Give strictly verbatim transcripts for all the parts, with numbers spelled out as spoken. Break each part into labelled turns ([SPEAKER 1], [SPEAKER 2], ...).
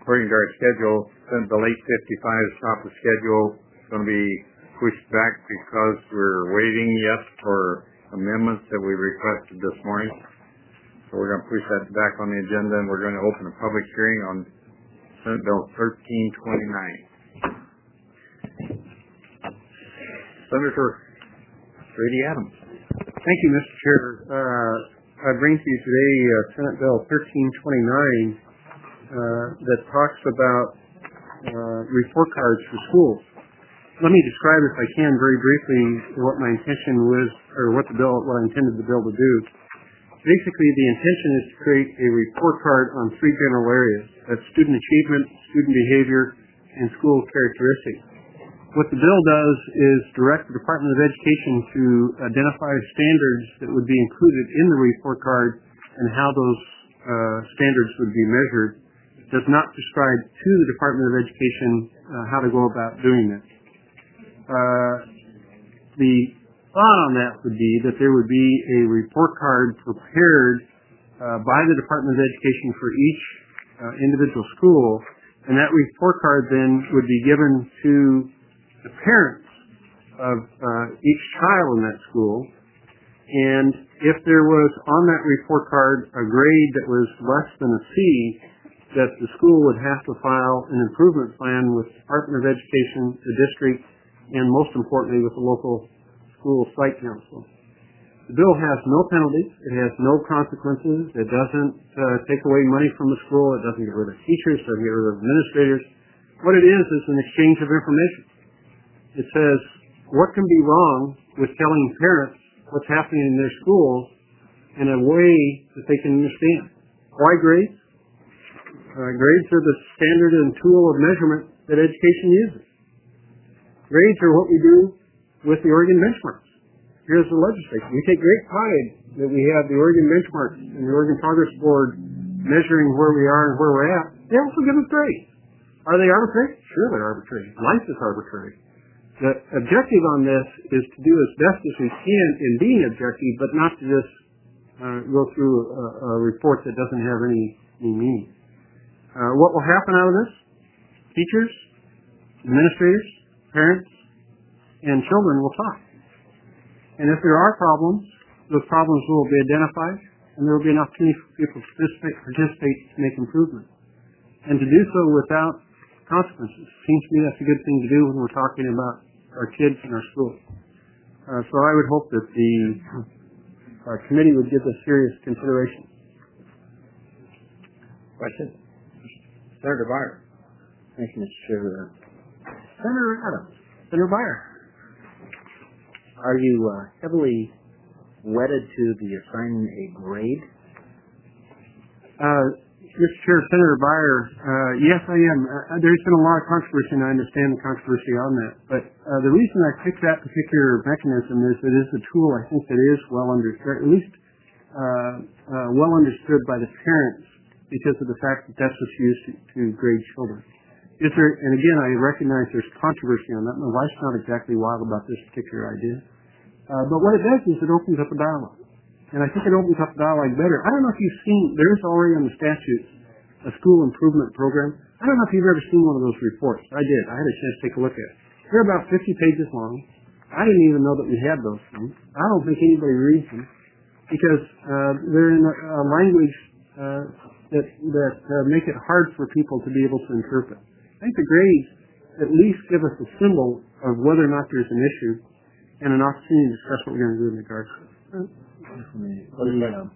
[SPEAKER 1] according to our schedule, Senate Bill eight fifty-five is top of schedule. It's going to be pushed back because we're waiting yet for amendments that we requested this morning. So we're going to push that back on the agenda, and we're going to open a public hearing on Senate Bill thirteen twenty-nine. Senator Brady Adams.
[SPEAKER 2] Thank you, Mister Chair. Uh, I bring to you today uh, Senate Bill thirteen twenty-nine uh, that talks about uh, report cards for schools. Let me describe, if I can, very briefly what my intention was, or what the bill, what I intended the bill to do. Basically, the intention is to create a report card on three general areas: that's student achievement, student behavior, and school characteristics. What the bill does is direct the Department of Education to identify standards that would be included in the report card and how those uh, standards would be measured. It does not prescribe to the Department of Education uh, how to go about doing this. Uh, the thought on that would be that there would be a report card prepared uh, by the Department of Education for each uh, individual school, and that report card then would be given to the parents of uh, each child in that school, and if there was on that report card a grade that was less than a C, that the school would have to file an improvement plan with the Department of Education, the district, and most importantly with the local school site council. The bill has no penalties, it has no consequences, it doesn't uh, take away money from the school, it doesn't get rid of teachers, it doesn't get rid of administrators. What it is is an exchange of information. It says what can be wrong with telling parents what's happening in their schools in a way that they can understand. Why grades? Uh, grades are the standard and tool of measurement that education uses. Grades are what we do with the Oregon benchmarks. Here's the legislature. We take great pride that we have the Oregon benchmarks and the Oregon Progress Board measuring where we are and where we're at. They also give us grades. Are they arbitrary? Sure, they're arbitrary. Life is arbitrary. The objective on this is to do as best as we can in being objective, but not to just uh, go through a, a report that doesn't have any, any meaning. Uh, what will happen out of this? Teachers, administrators, parents, and children will talk. And if there are problems, those problems will be identified, and there will be an opportunity for people to participate, participate to make improvements. And to do so without consequences. Seems to me that's a good thing to do when we're talking about our kids in our schools. Uh, so I would hope that the uh, committee would give this serious consideration.
[SPEAKER 1] Question? Senator Beyer.
[SPEAKER 3] Thank you, Mister Chair.
[SPEAKER 2] Senator Adams. Senator Beyer.
[SPEAKER 3] Are you uh, heavily wedded to the assigning a grade?
[SPEAKER 2] Uh, Mister Chair, Senator Beyer, uh, yes, I am. Uh, there's been a lot of controversy, and I understand the controversy on that. But uh, the reason I picked that particular mechanism is that it is a tool I think that is well understood, at least uh, uh, well understood by the parents, because of the fact that that's what's used to, to grade children. Is there? And again, I recognize there's controversy on that. My wife's not exactly wild about this particular idea. Uh, but what it does is it opens up a dialogue. And I think it opens up dialogue better. I don't know if you've seen, there is already on the statutes a school improvement program. I don't know if you've ever seen one of those reports. I did. I had a chance to take a look at it. They're about fifty pages long. I didn't even know that we had those things. I don't think anybody reads them because uh, they're in a, a language uh, that, that uh, make it hard for people to be able to interpret. I think the grades at least give us a symbol of whether or not there's an issue and an opportunity to discuss what we're going to do in regards to it.
[SPEAKER 3] Uh,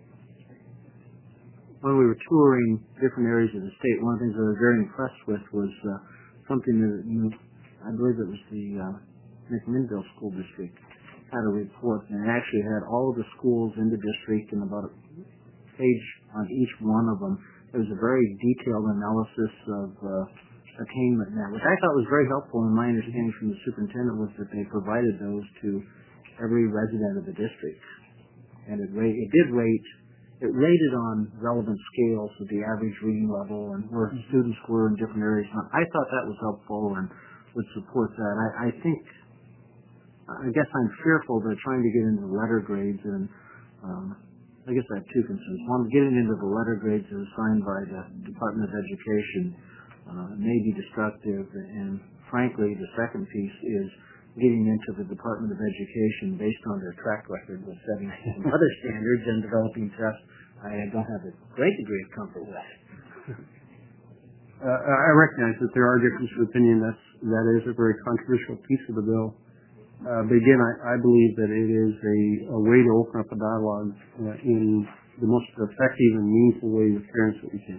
[SPEAKER 3] when we were touring different areas of the state, one of the things I was very impressed with was uh, something that you, I believe it was the uh, McMinnville School District, had a report, and it actually had all of the schools in the district and about a page on each one of them. There was a very detailed analysis of uh, attainment now, which I thought was very helpful, and my understanding from the superintendent was that they provided those to every resident of the district. And it, rate, it did rate, it rated on relevant scales of the average reading level and where students were in different areas. And I thought that was helpful and would support that. I, I think, I guess I'm fearful that trying to get into letter grades and um, I guess I have two concerns. One, getting into the letter grades that are assigned by the Department of Education uh, may be destructive, and frankly, the second piece is getting into the Department of Education based on their track record with setting other standards and developing tests. I don't have a great degree of comfort with.
[SPEAKER 2] Uh, I recognize that there are differences of opinion. That's, that is a very controversial piece of the bill. Uh, but again, I, I believe that it is a, a way to open up a dialogue uh, in the most effective and meaningful way with parents that we can.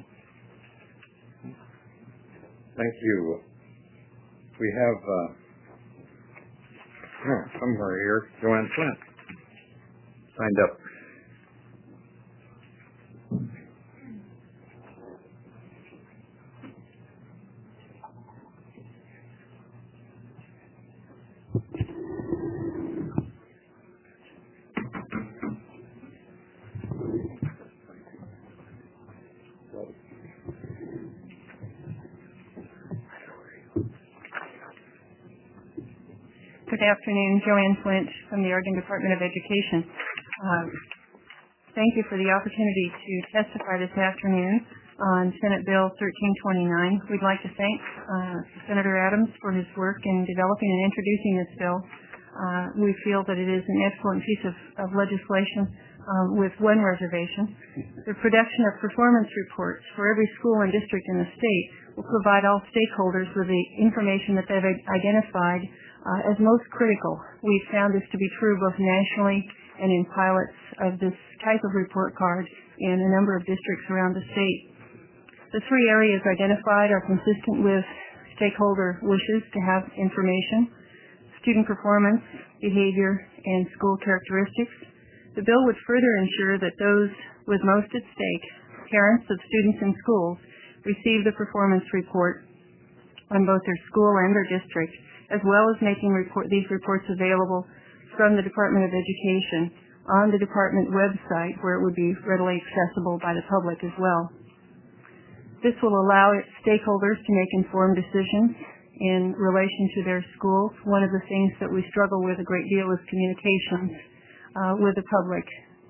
[SPEAKER 1] Thank you. We have uh, oh, somewhere here, Joanne Flint signed up.
[SPEAKER 4] Good afternoon, Joanne Flint from the Oregon Department of Education. Uh, thank you for the opportunity to testify this afternoon on Senate Bill thirteen twenty-nine. We'd like to thank uh, Senator Adams for his work in developing and introducing this bill. Uh, we feel that it is an excellent piece of, of legislation uh, with one reservation. The production of performance reports for every school and district in the state will provide all stakeholders with the information that they've identified Uh, as most critical. We've found this to be true both nationally and in pilots of this type of report card in a number of districts around the state. The three areas identified are consistent with stakeholder wishes to have information: student performance, behavior, and school characteristics. The bill would further ensure that those with most at stake, parents of students in schools, receive the performance report on both their school and their district, as well as making report, these reports available from the Department of Education on the department website, where it would be readily accessible by the public as well. This will allow its stakeholders to make informed decisions in relation to their schools. One of the things that we struggle with a great deal is communications uh, with the public.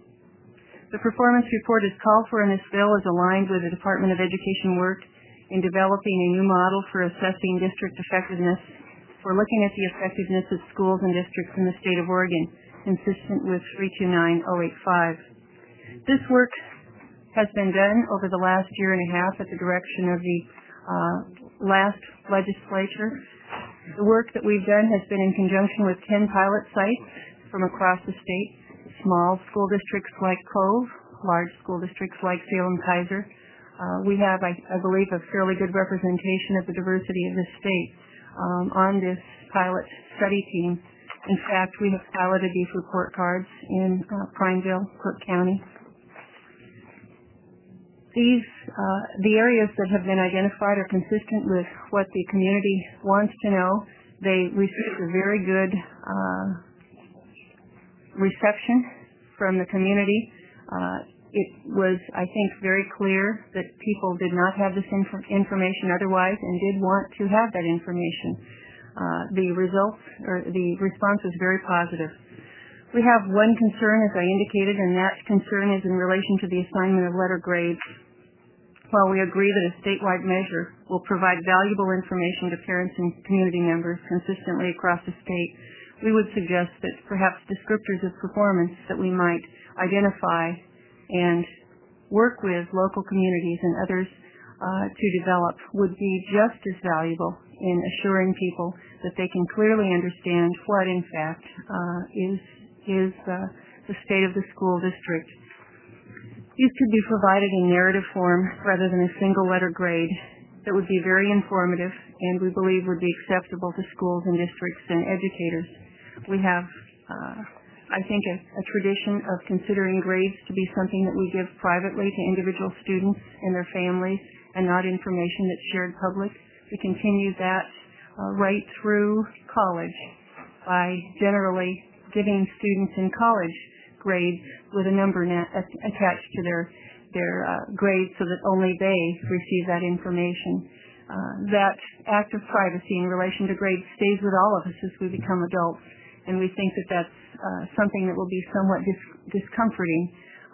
[SPEAKER 4] The performance report is called for in this bill is aligned with the Department of Education work in developing a new model for assessing district effectiveness. We're looking at the effectiveness of schools and districts in the state of Oregon, consistent with three two nine oh eight five. This work has been done over the last year and a half at the direction of the uh, last legislature. The work that we've done has been in conjunction with ten pilot sites from across the state, small school districts like Cove, large school districts like Salem-Keizer. Uh, we have, I, I believe, a fairly good representation of the diversity of the state Um, on this pilot study team. In fact, we have piloted these report cards in uh, Prineville, Cook County. These, uh, the areas that have been identified are consistent with what the community wants to know. They received a very good uh, reception from the community. Uh, It was, I think, very clear that people did not have this inf- information otherwise and did want to have that information. Uh, the results, or the response was very positive. We have one concern, as I indicated, and that concern is in relation to the assignment of letter grades. While we agree that a statewide measure will provide valuable information to parents and community members consistently across the state, we would suggest that perhaps descriptors of performance that we might identify and work with local communities and others uh, to develop would be just as valuable in assuring people that they can clearly understand what, in fact, uh, is is uh, the state of the school district. These could be provided in narrative form rather than a single letter grade that would be very informative and we believe would be acceptable to schools and districts and educators. We have uh, I think a, a tradition of considering grades to be something that we give privately to individual students and their families and not information that's shared public. We continue that uh, right through college by generally giving students in college grades with a number na- attached to their their uh, grades so that only they receive that information. Uh, that act of privacy in relation to grades stays with all of us as we become adults, and we think that that's uh, something that will be somewhat dis- discomforting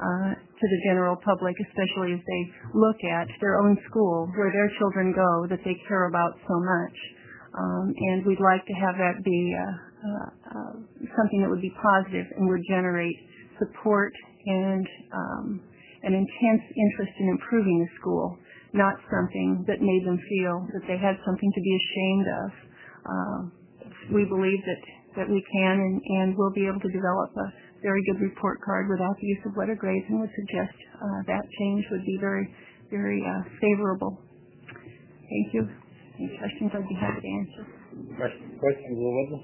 [SPEAKER 4] uh, to the general public, especially as they look at their own school, where their children go, that they care about so much. Um, and we'd like to have that be uh, uh, uh, something that would be positive and would generate support and um, an intense interest in improving the school, not something that made them feel that they had something to be ashamed of. Uh, we believe that, that we can and, and will be able to develop a very good report card without the use of letter grades, and would suggest uh, that change would be very, very uh, favorable. Thank you. Any questions, I'd be happy to answer.
[SPEAKER 1] Questions, Will Woodland?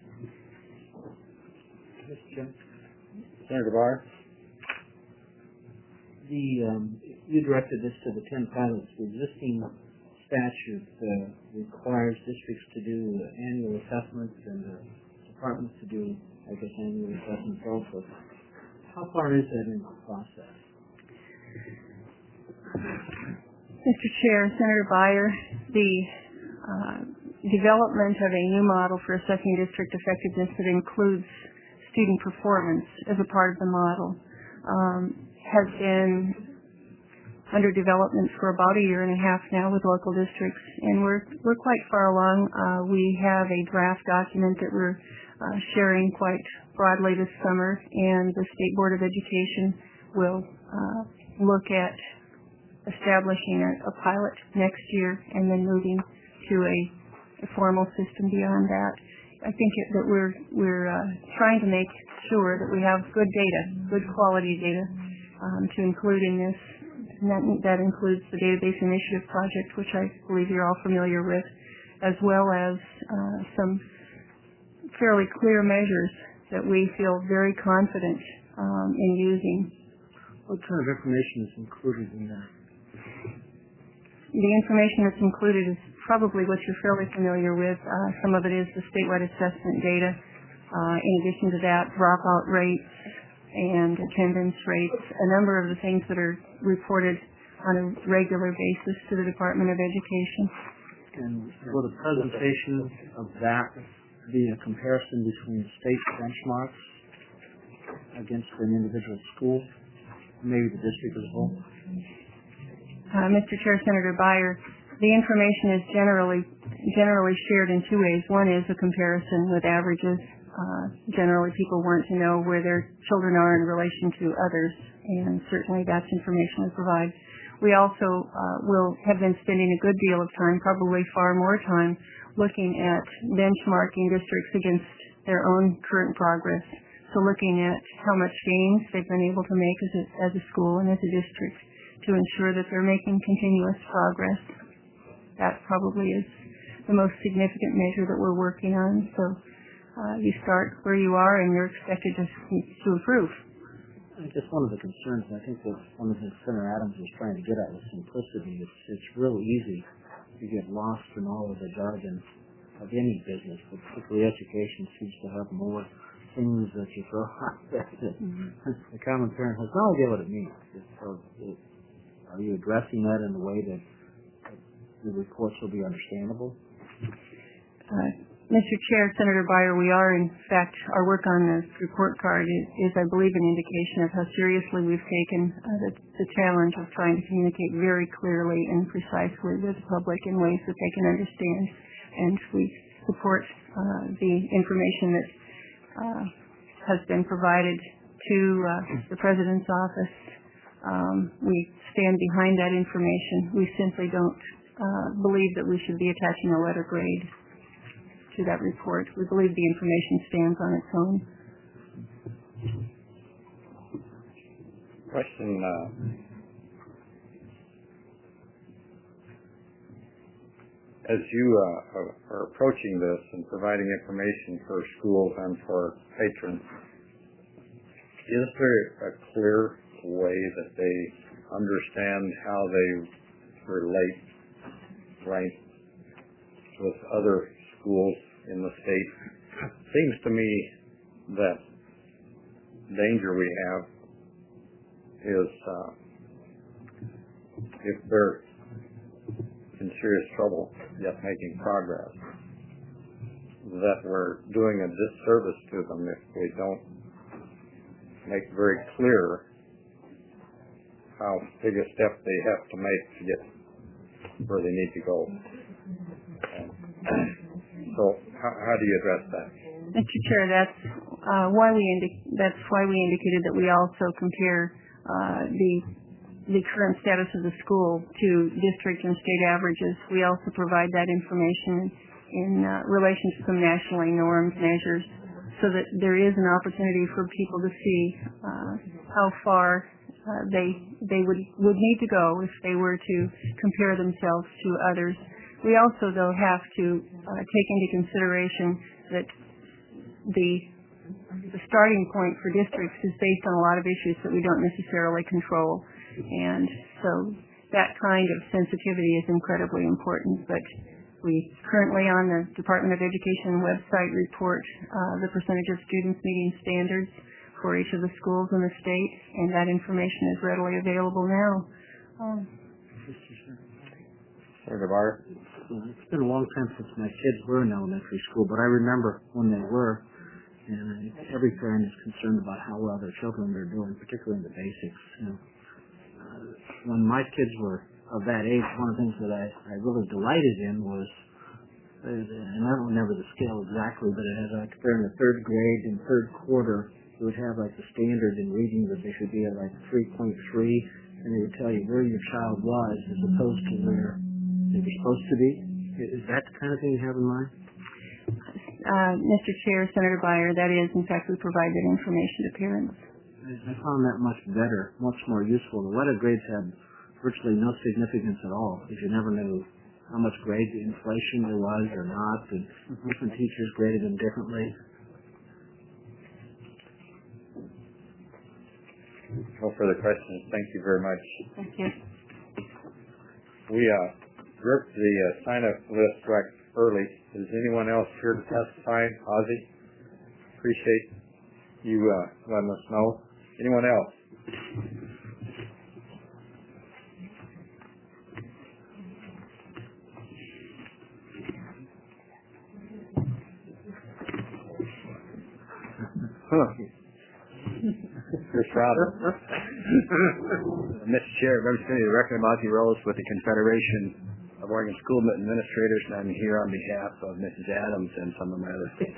[SPEAKER 1] Senator Barr?
[SPEAKER 3] The, um, you directed this to the ten pilots. The existing statute uh, requires districts to do uh, annual assessments and uh, departments to do, I guess, annual assessments also. How far is that in the process?
[SPEAKER 4] Mister Chair, Senator Beyer, the uh, development of a new model for assessing district effectiveness that includes student performance as a part of the model um, has been under development for about a year and a half now with local districts, and we're we're quite far along. Uh, we have a draft document that we're uh, sharing quite broadly this summer, and the State Board of Education will uh, look at establishing a, a pilot next year and then moving to a, a formal system beyond that. I think it, that we're we're uh, trying to make sure that we have good data, good quality data um, to include in this. And that, that includes the Database Initiative Project, which I believe you're all familiar with, as well as uh, some fairly clear measures that we feel very confident um, in using.
[SPEAKER 3] What kind of information is included in that?
[SPEAKER 4] The information that's included is probably what you're fairly familiar with. Uh, some of it is the statewide assessment data. Uh, in addition to that, dropout rates and attendance rates, a number of the things that are reported on a regular basis to the Department of Education.
[SPEAKER 3] And will the presentation of that be a comparison between state benchmarks against an individual school, maybe the district as a whole?
[SPEAKER 4] Uh, Mister Chair, Senator Beyer, the information is generally generally shared in two ways. One is a comparison with averages. Uh, generally, people want to know where their children are in relation to others, and certainly that's information we provide. We also uh, will have been spending a good deal of time, probably far more time, looking at benchmarking districts against their own current progress. So looking at how much gains they've been able to make as a, as a school and as a district to ensure that they're making continuous progress. That probably is the most significant measure that we're working on. So uh, you start where you are and you're expected to, to improve.
[SPEAKER 3] I guess one of the concerns, and I think that one of the things Senator Adams was trying to get at was simplicity. It's, it's real easy to get lost in all of the jargon of any business, but particularly education seems to have more things that you throw out there that mm-hmm. the common parent has no idea what it means. So it, are you addressing that in a way that the reports will be understandable?
[SPEAKER 4] Uh, Mister Chair, Senator Beyer, we are, in fact, our work on the report card is, is I believe, an indication of how seriously we've taken uh, the, the challenge of trying to communicate very clearly and precisely with the public in ways that they can understand. And we support uh, the information that uh, has been provided to uh, the President's office. Um, we stand behind that information. We simply don't uh, believe that we should be attaching a letter grade to that report. We believe the information stands on its own.
[SPEAKER 1] Question, uh, as you uh, are, are approaching this and providing information for schools and for patrons, is there a clear way that they understand how they relate, right, with other schools in the state? Seems to me that danger we have is uh, if they're in serious trouble yet making progress, that we're doing a disservice to them if we don't make very clear how big a step they have to make to get where they need to go. And so, how, how do you address that?
[SPEAKER 4] Mister Chair, that's uh, why we indi- that's why we indicated that we also compare uh, the the current status of the school to district and state averages. We also provide that information in uh, relation to some nationally normed measures, so that there is an opportunity for people to see uh, how far uh, they they would would need to go if they were to compare themselves to others. We also, though, have to uh, take into consideration that the the starting point for districts is based on a lot of issues that we don't necessarily control, and so that kind of sensitivity is incredibly important. But we currently on the Department of Education website report uh, the percentage of students meeting standards for each of the schools in the state, and that information is readily available now. Um,
[SPEAKER 1] Senator Barr?
[SPEAKER 3] It's been a long time since my kids were in elementary school, but I remember when they were, and I think every parent is concerned about how well their children are doing, particularly in the basics. You know, uh, when my kids were of that age, one of the things that I, I really delighted in was, uh, and I don't remember the scale exactly, but it had like they're in the third grade and third quarter, it would have like the standard in reading that they should be at like three point three, and they would tell you where your child was as opposed to where they were supposed to be. Is that the kind of thing you have in mind?
[SPEAKER 4] uh, Mister Chair, Senator Byer, that is, in fact, we provide that information to parents.
[SPEAKER 3] I found that much better, much more useful. The letter grades had virtually no significance at all, because you never knew how much grade inflation there was or not, and different teachers graded them differently.
[SPEAKER 1] No further questions. Thank you very much.
[SPEAKER 4] Thank you.
[SPEAKER 1] We uh, ripped the uh, sign-up list right early. Is anyone else here to testify? Ozzy? Appreciate you uh, letting us know. Anyone else? Huh. Chris Robert.
[SPEAKER 5] Mister Chair, representing the Director Monty Rose with the Confederation of Oregon School Administrators, and I'm here on behalf of Missus Adams and some of my other staff.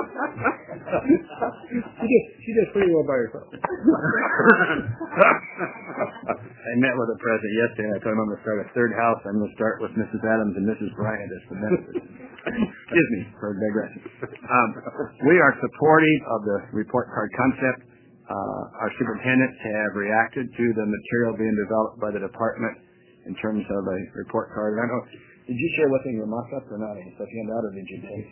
[SPEAKER 2] she did she did pretty well by herself.
[SPEAKER 5] I met with the president yesterday, and I told him I'm going to start a third house. I'm going to start with Missus Adams and Missus Bryant as the ministers. Excuse me for digression. Um, we are supportive of the report card concept. Uh, our superintendents have reacted to the material being developed by the department in terms of a report card. I don't know, did you share with me your mock-up or not? Any stuff you hand out, or did you take?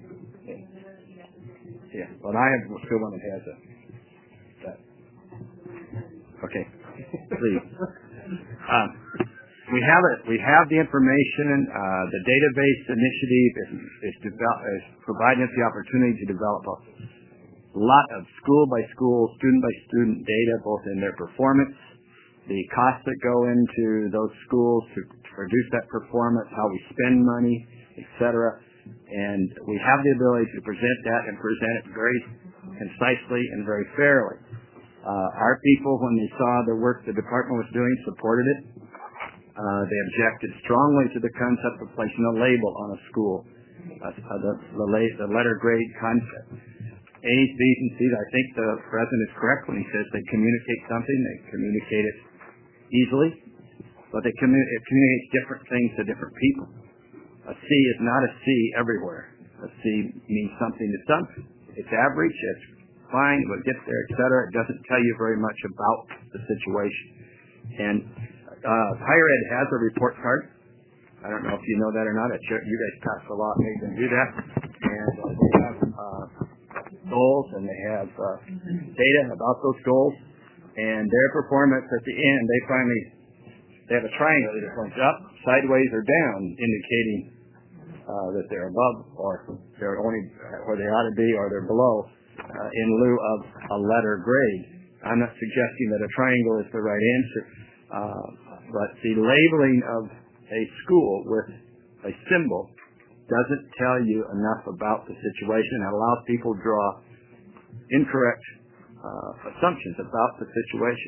[SPEAKER 5] Yeah. Yeah. Well, I have still one that has a, that. Okay. Please. Um, we have it. We have the information. Uh, the database initiative is, is, develop, is providing us the opportunity to develop a lot of school-by-school, student-by-student data, both in their performance, the costs that go into those schools to, to produce that performance, how we spend money, et cetera. And we have the ability to present that and present it very concisely and very fairly. Uh, our people, when they saw the work the department was doing, supported it. Uh, they objected strongly to the concept of placing a label on a school, uh, the, the, the letter grade concept. A's, B's, and C's, I think the president is correct when he says they communicate something, they communicate it easily, but they commu- it communicates different things to different people. A C is not a C everywhere. A C means something to some. It's average, it's fine, it will get there, et cetera. It doesn't tell you very much about the situation. And uh, higher ed has a report card. I don't know if you know that or not. It's, you guys passed a law making them do that. And uh, they have uh, goals, and they have uh, data about those goals, and their performance at the end, they finally, they have a triangle that points up, sideways, or down, indicating uh, that they're above, or they're only where they ought to be, or they're below, uh, in lieu of a letter grade. I'm not suggesting that a triangle is the right answer, uh, but the labeling of a school with a symbol doesn't tell you enough about the situation and allows people to draw incorrect uh, assumptions about the situation.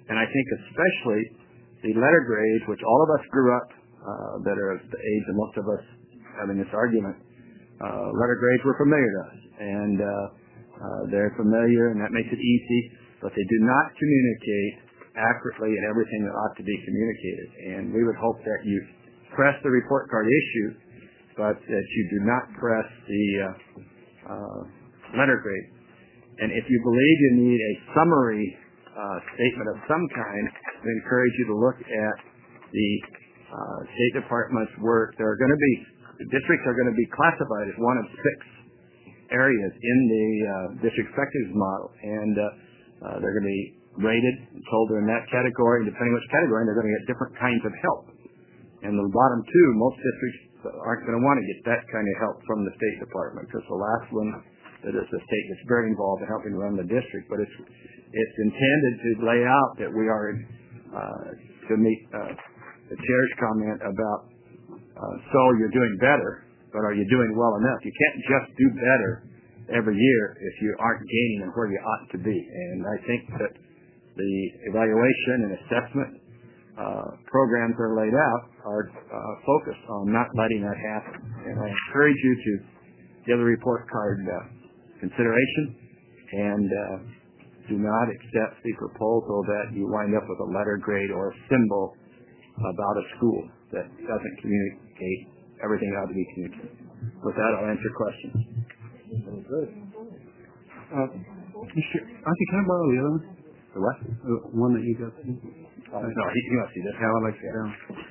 [SPEAKER 5] And I think especially the letter grades, which all of us grew up, uh, that are of the age of most of us having this argument, uh, letter grades were familiar to us. And uh, uh, they're familiar, and that makes it easy, but they do not communicate accurately in everything that ought to be communicated. And we would hope that you press the report card issue, but that you do not press the uh, uh, letter grade. And if you believe you need a summary uh, statement of some kind, we encourage you to look at the uh, State Department's work. There are going to be, the districts are going to be classified as one of six areas in the uh, district effectiveness model, and uh, uh, they're going to be rated and told they're in that category, and depending which category, they're going to get different kinds of help. And the bottom two, most districts aren't going to want to get that kind of help from the State Department, because the last one, that is the state that's very involved in helping run the district, but it's it's intended to lay out that we are uh, to meet uh, the chair's comment about uh, so you're doing better, but are you doing well enough? You can't just do better every year if you aren't gaining and where you ought to be. And I think that the evaluation and assessment uh, programs that are laid out are uh, focused on not letting that happen. And I encourage you to give the report card uh, consideration and uh, do not accept the proposal that you wind up with a letter grade or a symbol about a school that doesn't communicate everything that ought to be communicated. With that, I'll answer questions.
[SPEAKER 2] Good. Uh, Mister Auntie, can I borrow the other one?
[SPEAKER 5] The what?
[SPEAKER 2] The one that you got.
[SPEAKER 5] Oh, no, he, he must see this. How I like that.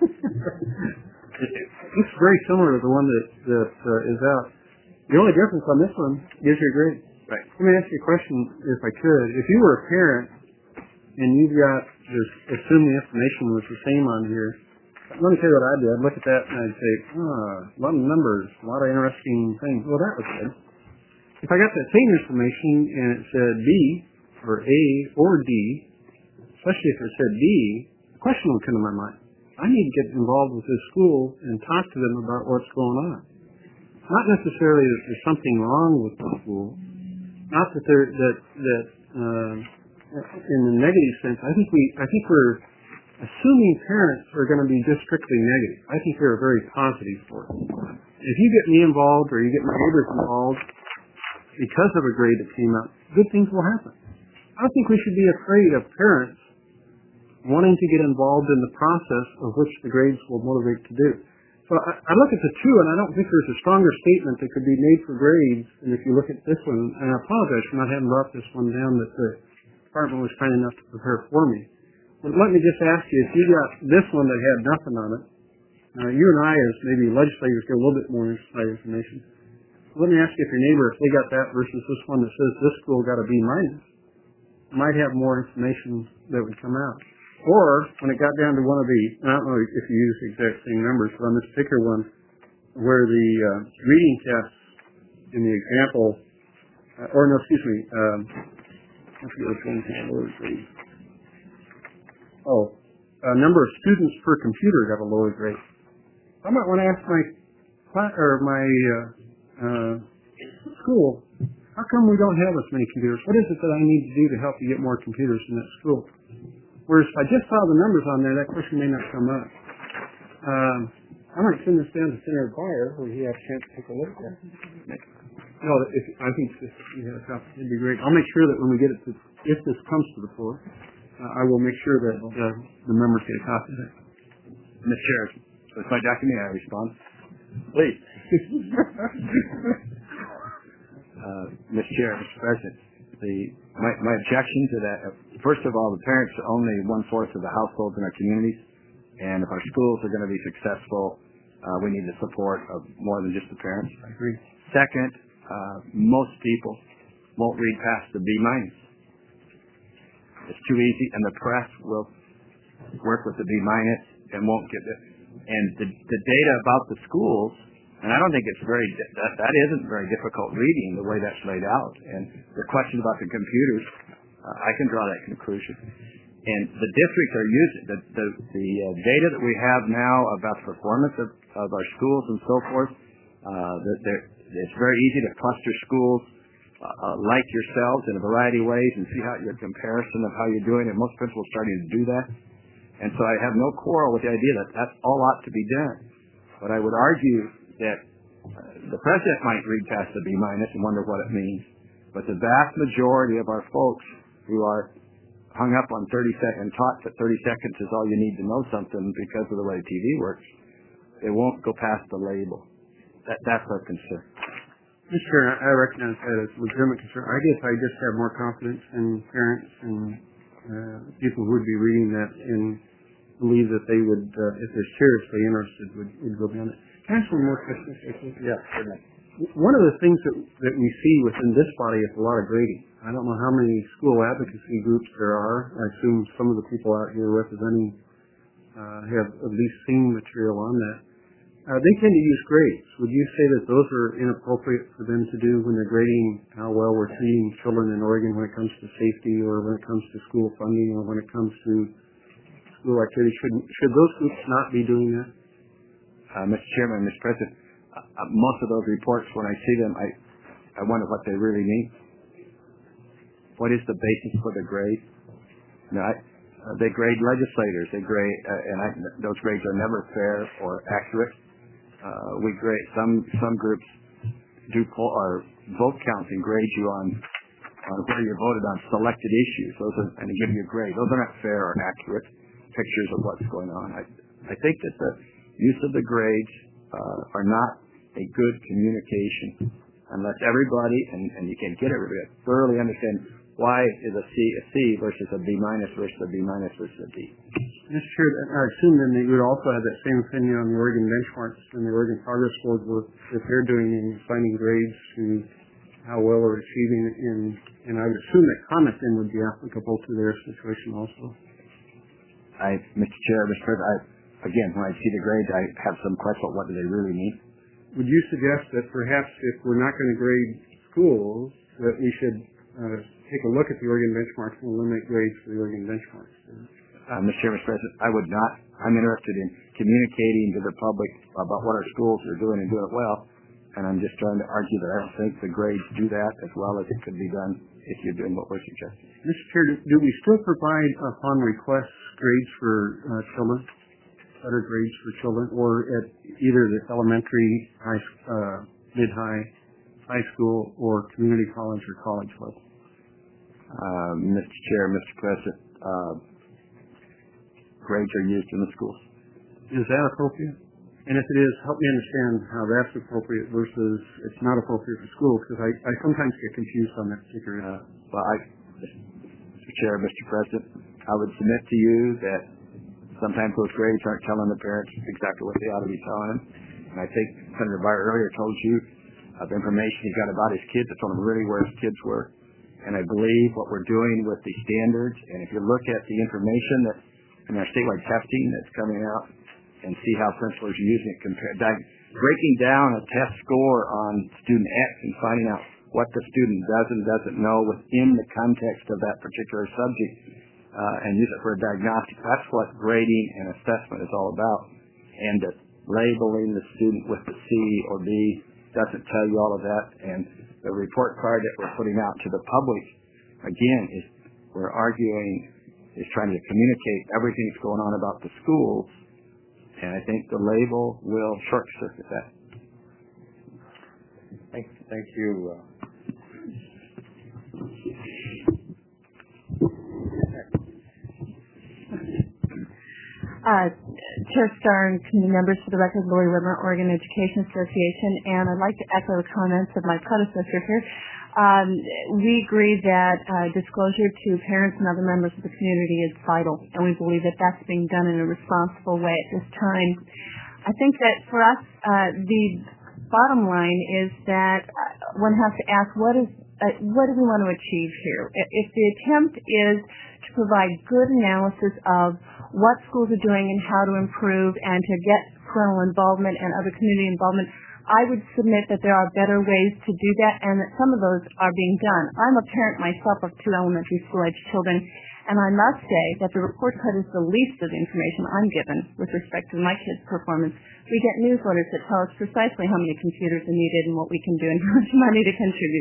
[SPEAKER 2] It looks very similar to the one that, that uh, is out. The only difference on this one is your grade.
[SPEAKER 5] Right.
[SPEAKER 2] Let me ask you a question, if I could. If you were a parent and you've got this, assume the information was the same on here, let me tell you what I'd do. I'd look at that and I'd say, ah, a lot of numbers, a lot of interesting things. Well, that was good. If I got that same information and it said B or A or D, especially if it said D, a question would come to my mind. I need to get involved with this school and talk to them about what's going on. Not necessarily that there's something wrong with the school, not that there that that uh, in the negative sense. I think we I think we're assuming parents are going to be just strictly negative. I think they're a very positive force. If you get me involved or you get my neighbors involved because of a grade that came out, good things will happen. I don't think we should be afraid of parents wanting to get involved in the process of which the grades will motivate to do. So I, I look at the two, and I don't think there's a stronger statement that could be made for grades. And if you look at this one, and I apologize for not having brought this one down that the department was kind enough to prepare for me. But let me just ask you, if you got this one that had nothing on it, uh, you and I as maybe legislators get a little bit more inside information. Let me ask you if your neighbor, if they got that versus this one that says this school got a B minus, might have more information that would come out. Or when it got down to one of the, I don't know if you use the exact same numbers, but on this particular one, where the uh, reading tests in the example, uh, or no, excuse me, um, I forget which one had lower grade. Oh, a number of students per computer got a lower grade. I might want to ask my cla- or my uh, uh, school, how come we don't have as many computers? What is it that I need to do to help you get more computers in that school? Whereas if I just saw the numbers on there, that question may not come up. Um, I might send this down to Senator Byer, where he has a chance to take a look at it. No, if, I think this, you have a copy, it'd be great. I'll make sure that when we get it to, if this comes to the floor, uh, I will make sure that uh, the members get a copy of it.
[SPEAKER 5] Mister Chair, with my document, I respond. Please. uh, Mister Chair, Mister President, the my, my objection to that, uh, first of all, the parents are only one-fourth of the households in our communities, and if our schools are going to be successful, uh, we need the support of more than just the parents.
[SPEAKER 2] I agree.
[SPEAKER 5] Second, uh, most people won't read past the B minus. It's too easy, and the press will work with the B minus and won't get it. And the, the data about the schools, and I don't think it's very, that, that isn't very difficult reading the way that's laid out. And the question about the computers, uh, I can draw that conclusion. And the districts are using, the, the, the uh, data that we have now about the performance of, of our schools and so forth, uh, that it's very easy to cluster schools uh, like yourselves in a variety of ways and see how your comparison of how you're doing, and most principals are starting to do that. And so I have no quarrel with the idea that that's all ought to be done. But I would argue that uh, the president might read past the B minus and wonder what it means. But the vast majority of our folks who are hung up on thirty seconds, taught that thirty seconds is all you need to know something because of the way T V works, they won't go past the label. That, that's our concern.
[SPEAKER 2] Mister Chair, I recognize that as a legitimate concern. I guess I just have more confidence in parents and uh, people who would be reading that and believe that they would, uh, if they're seriously interested, would, would go beyond it. Can I ask one more question?
[SPEAKER 5] Yeah, certainly.
[SPEAKER 2] One of the things that, that we see within this body is a lot of grading. I don't know how many school advocacy groups there are. I assume some of the people out here representing uh, have at least seen material on that. Uh, they tend to use grades. Would you say that those are inappropriate for them to do when they're grading how well we're treating children in Oregon when it comes to safety, or when it comes to school funding, or when it comes to school activity? Should, should those groups not be doing that?
[SPEAKER 5] Uh, Mister Chairman, Mister President, uh, most of those reports, when I see them, I, I wonder what they really mean. What is the basis for the grade? You know, I, uh, they grade legislators. They grade, uh, and I, those grades are never fair or accurate. Uh, we grade some some groups do poll or vote counts and grade you on on where you voted on selected issues. Those are, and they give you a grade. Those are not fair or accurate pictures of what's going on. I I think that the use of the grades uh, are not a good communication unless everybody, and, and you can get everybody, thoroughly understand why is a C a C versus a B minus versus a B minus versus a D.
[SPEAKER 2] Mister Chair, I assume then that you would also have that same opinion on the Oregon benchmarks and the Oregon Progress Board work that they're doing in assigning grades to how well they're achieving, and, and I would assume that comment then would be applicable to their situation also.
[SPEAKER 5] I, Mister Chair, Mister President, I, again, when I see the grades, I have some question about what do they really mean.
[SPEAKER 2] Would you suggest that perhaps if we're not going to grade schools, that we should uh, take a look at the Oregon benchmarks and eliminate grades for the Oregon benchmarks?
[SPEAKER 5] Uh, Mister Chair, Mister President, I would not. I'm interested in communicating to the public about what our schools are doing and doing it well, and I'm just trying to argue that I don't think the grades do that as well as it could be done if you're doing what we're suggesting.
[SPEAKER 2] Mister Chair, do, do we still provide, upon request, grades for uh, children, better grades for children, or at either the elementary, high, uh, mid-high, high school, or community college or college level?
[SPEAKER 5] Uh, Mister Chair, Mister President, uh, grades are used in the schools.
[SPEAKER 2] Is that appropriate? And if it is, help me understand how that's appropriate versus it's not appropriate for schools, because I, I sometimes get confused on that particular.
[SPEAKER 5] Uh, well, I, Mister Chair, Mister President, I would submit to you that sometimes those grades aren't telling the parents exactly what they ought to be telling them. And I think Senator Byer earlier told you of information he got about his kids that told him really where his kids were. And I believe what we're doing with the standards, and if you look at the information that in our statewide testing that's coming out, and see how principals are using it, compared, breaking down a test score on student X and finding out what the student does and doesn't know within the context of that particular subject, uh, and use it for a diagnostic. That's what grading and assessment is all about. And that labeling the student with the C or B doesn't tell you all of that. And the report card that we're putting out to the public, again, is we're arguing, is trying to communicate everything that's going on about the schools. And I think the label will short-circuit that.
[SPEAKER 1] Thank, thank you. Uh,
[SPEAKER 4] Uh, Chair Starr and committee members, for the record, Lori Rimmer, Oregon Education Association, and I'd like to echo the comments of my predecessor here. Um, we agree that uh, disclosure to parents and other members of the community is vital, and we believe that that's being done in a responsible way at this time. I think that for us, uh, the bottom line is that one has to ask, what is uh, what do we want to achieve here? If the attempt is to provide good analysis of what schools are doing and how to improve and to get parental involvement and other community involvement, I would submit that there are better ways to do that and that some of those are being done. I'm a parent myself of two elementary school-age children, and I must say that the report card is the least of the information I'm given with respect to my kids' performance. We get newsletters that tell us precisely how many computers are needed and what we can do and how much money to contribute.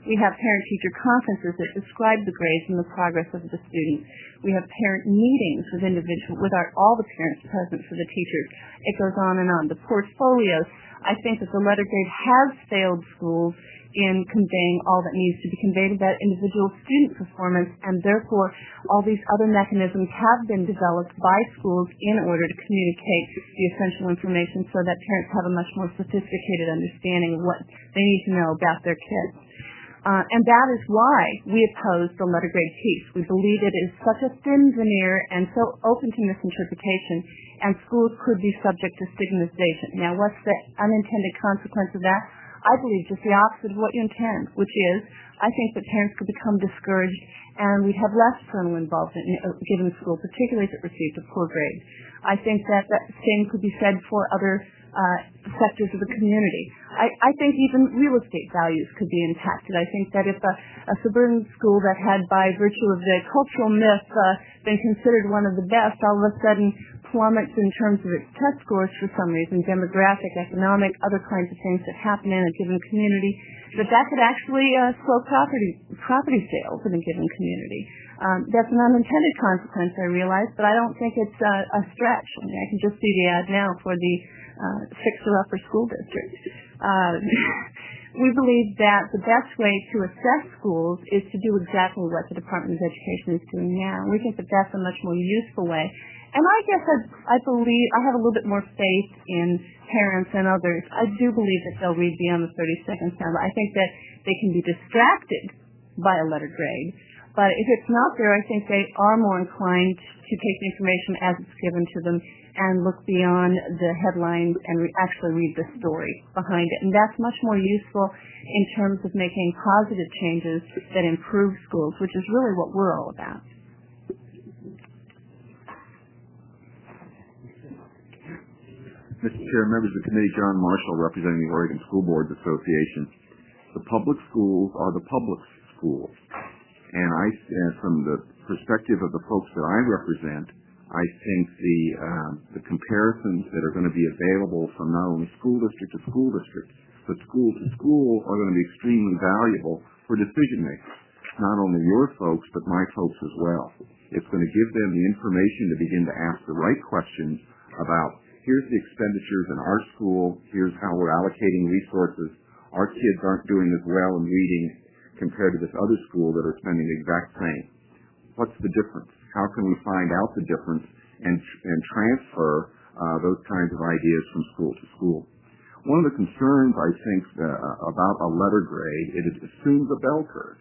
[SPEAKER 4] We have parent-teacher conferences that describe the grades and the progress of the students. We have parent meetings with individual, with our, all the parents present for the teachers. It goes on and on. The portfolios, I think that the letter grade has failed schools in conveying all that needs to be conveyed about individual student performance, and therefore all these other mechanisms have been developed by schools in order to communicate the essential information so that parents have a much more sophisticated understanding of what they need to know about their kids. Uh, and that is why we oppose the letter grade piece. We believe it is such a thin veneer and so open to misinterpretation, and schools could be subject to stigmatization. Now, what's the unintended consequence of that? I believe just the opposite of what you intend, which is I think that parents could become discouraged and we'd have less parental involvement in a given school, particularly if it received a poor grade. I think that that same could be said for other uh, sectors of the community. I, I think even real estate values could be impacted. I think that if a, a suburban school that had, by virtue of the cultural myth, uh, been considered one of the best, all of a sudden plummets in terms of its test scores for some reason, demographic, economic, other kinds of things that happen in a given community, that that could actually uh, slow property property sales in a given community. Um, that's an unintended consequence, I realize, but I don't think it's uh, a stretch. I mean, I can just see the ad now for the uh, fixer-upper school district. Uh, we believe that the best way to assess schools is to do exactly what the Department of Education is doing now. We think that that's a much more useful way. And I guess I, I believe, I have a little bit more faith in parents and others. I do believe that they'll read beyond the thirty seconds now. I think that they can be distracted by a letter grade. But if it's not there, I think they are more inclined to take the information as it's given to them and look beyond the headlines and re- actually read the story behind it. And that's much more useful in terms of making positive changes that improve schools, which is really what we're all about.
[SPEAKER 6] Mister Chair, members of the committee, John Marshall, representing the Oregon School Boards Association. The public schools are the public schools. And I, uh, from the perspective of the folks that I represent, I think the, uh, the comparisons that are going to be available from not only school district to school district, but school to school are going to be extremely valuable for decision makers. Not only your folks, but my folks as well. It's going to give them the information to begin to ask the right questions about, here's the expenditures in our school, here's how we're allocating resources. Our kids aren't doing as well in reading compared to this other school that are spending the exact same. What's the difference? How can we find out the difference and, and transfer uh, those kinds of ideas from school to school? One of the concerns, I think, uh, about a letter grade, it assumes a bell curve.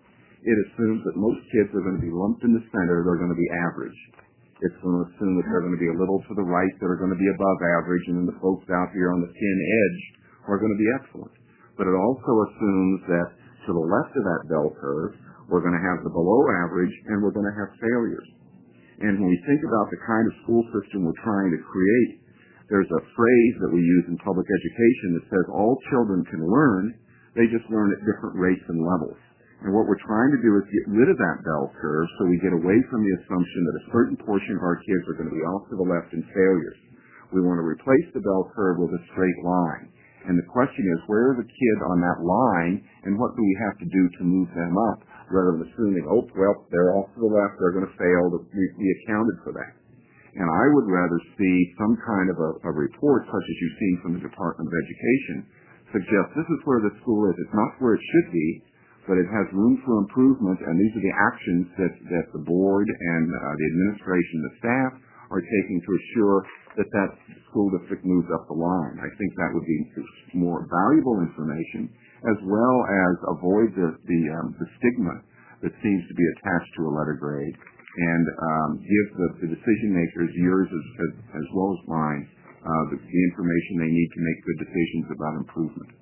[SPEAKER 6] It assumes that most kids are going to be lumped in the center, they're going to be average. It's going to assume that they're going to be a little to the right that are going to be above average, and then the folks out here on the thin edge are going to be excellent. But it also assumes that to the left of that bell curve, we're going to have the below average, and we're going to have failures. And when we think about the kind of school system we're trying to create, there's a phrase that we use in public education that says all children can learn, they just learn at different rates and levels. And what we're trying to do is get rid of that bell curve so we get away from the assumption that a certain portion of our kids are going to be off to the left in failures. We want to replace the bell curve with a straight line. And the question is, where are the kids on that line, and what do we have to do to move them up, rather than assuming, oh, well, they're off to the left, they're going to fail, that we, we accounted for that. And I would rather see some kind of a, a report, such as you've seen from the Department of Education, suggest this is where the school is. It's not where it should be, but it has room for improvement, and these are the actions that, that the board and uh, the administration, the staff, are taking to assure that that school district moves up the line. I think that would be more valuable information, as well as avoid the, the, um, the stigma that seems to be attached to a letter grade, and um, give the, the decision makers, yours as, as, as well as mine, uh, the, the information they need to make good decisions about improvement.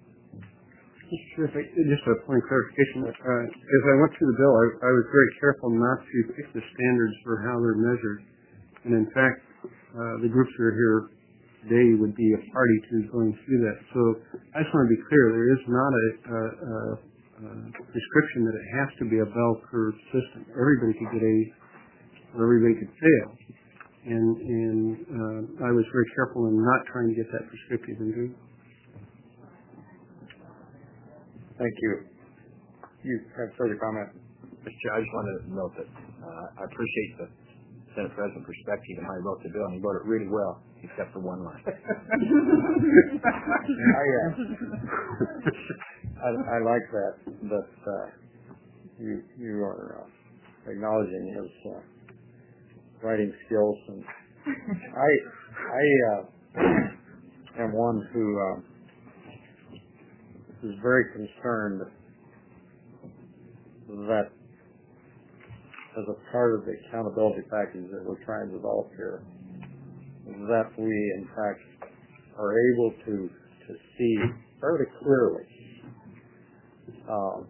[SPEAKER 2] Mister Chair, just a point of clarification. Uh, as I went through the bill, I, I was very careful not to pick the standards for how they're measured. And in fact, uh, the groups that are here today would be a party to going through that. So I just want to be clear, there is not a, a, a, a prescription that it has to be a bell curve system. Everybody could get A's or everybody could fail. And, and uh, I was very careful in not trying to get that prescriptive and do.
[SPEAKER 1] Thank you.
[SPEAKER 2] you have further comment?
[SPEAKER 5] Mister Chair, I just wanted to note that uh, I appreciate the Senate President's perspective and how he wrote the bill, and he wrote it really well, except for one line.
[SPEAKER 2] I, uh, I, I like that, that uh, you you are uh, acknowledging his uh, writing skills, and I I uh, am one who uh, is very concerned that as a part of the accountability package that we're trying to develop here, that we in fact are able to to see fairly clearly uh,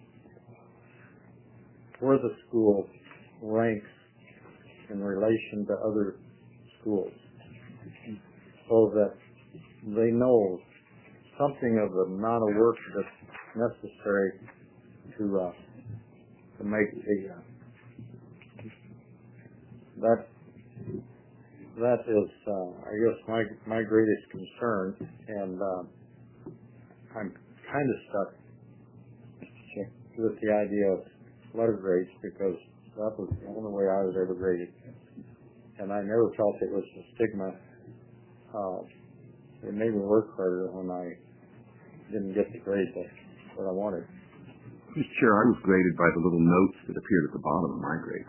[SPEAKER 2] where the school ranks in relation to other schools, so that they know something of the amount of work that's necessary to uh, to make the uh, that that is uh, I guess my my greatest concern, and uh, I'm kind of stuck with the idea of letter grades, because that was the only way I was ever graded, and I never felt it was a stigma. Uh, it made me work harder when I didn't get the grade that, that I wanted.
[SPEAKER 6] Mister Chair, I was graded by the little notes that appeared at the bottom of my grade.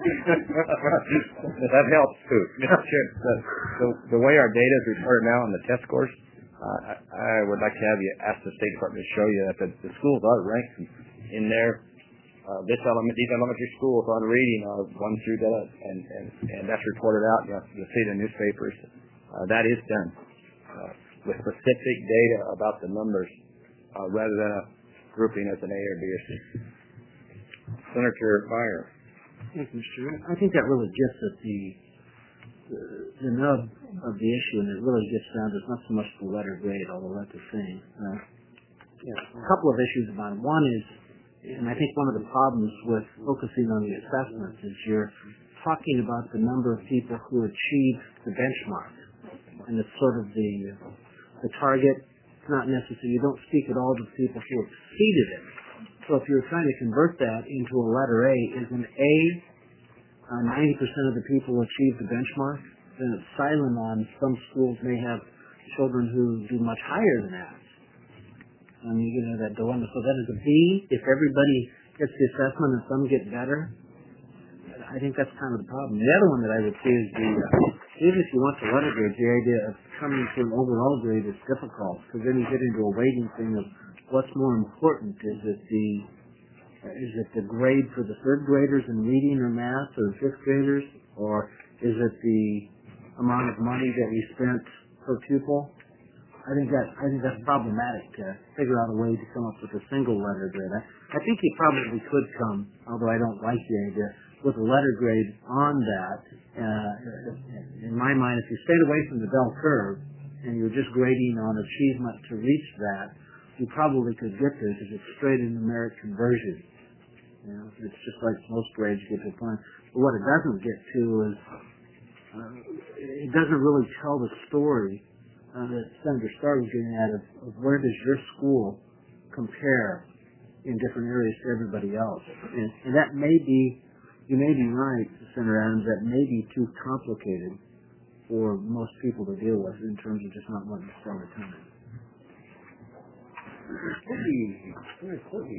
[SPEAKER 2] That helps too.
[SPEAKER 5] Mister Chair, the, the, the way our data is reported now on the test scores, uh, I, I would like to have you ask the State Department to show you that the, the schools are ranked in there. Uh, this element, these elementary schools on reading are one through that, and, and, and that's reported out. You know, you'll see it in newspapers. Uh, that is done uh, with specific data about the numbers, uh, rather than a grouping as an A or B or C.
[SPEAKER 1] Senator Meyer.
[SPEAKER 3] Thank you, Mister Chair. I think that really gets at the, the the nub of the issue, and it really gets down to not so much the letter grade, although that's the same. Uh, yeah, a couple of issues about it. One is, and I think one of the problems with focusing on the assessments is you're talking about the number of people who achieve the benchmark, and it's sort of the the target. It's not necessary. You don't speak at all to people who exceeded it. So if you're trying to convert that into a letter A, is an A uh, ninety percent of the people achieve the benchmark? Then it's silent on some schools may have children who do much higher than that. And you get into that dilemma. So that is a B. If everybody gets the assessment and some get better, I think that's kind of the problem. The other one that I would see is the, uh, even if you want the letter grade, the idea of coming to an overall grade is difficult, because then you get into a weighting thing of what's more important. Is it the uh, is it the grade for the third graders in reading or math, or the fifth graders, or is it the amount of money that we spent per pupil? I think that I think that's problematic to figure out a way to come up with a single letter grade. I, I think you probably could come, although I don't like the idea, with a letter grade on that. Uh, in my mind, if you stayed away from the bell curve and you're just grading on achievement to reach that, you probably could get there, because it's straight in numeric conversion. You know, it's just like most grades get to a point. But what it doesn't get to is uh, it doesn't really tell the story uh, that Senator Starr was getting at of, of where does your school compare in different areas to everybody else. And, and that may be, you may be right, Senator Adams, that may be too complicated for most people to deal with in terms of just not wanting to spend the time.
[SPEAKER 2] Very quickly.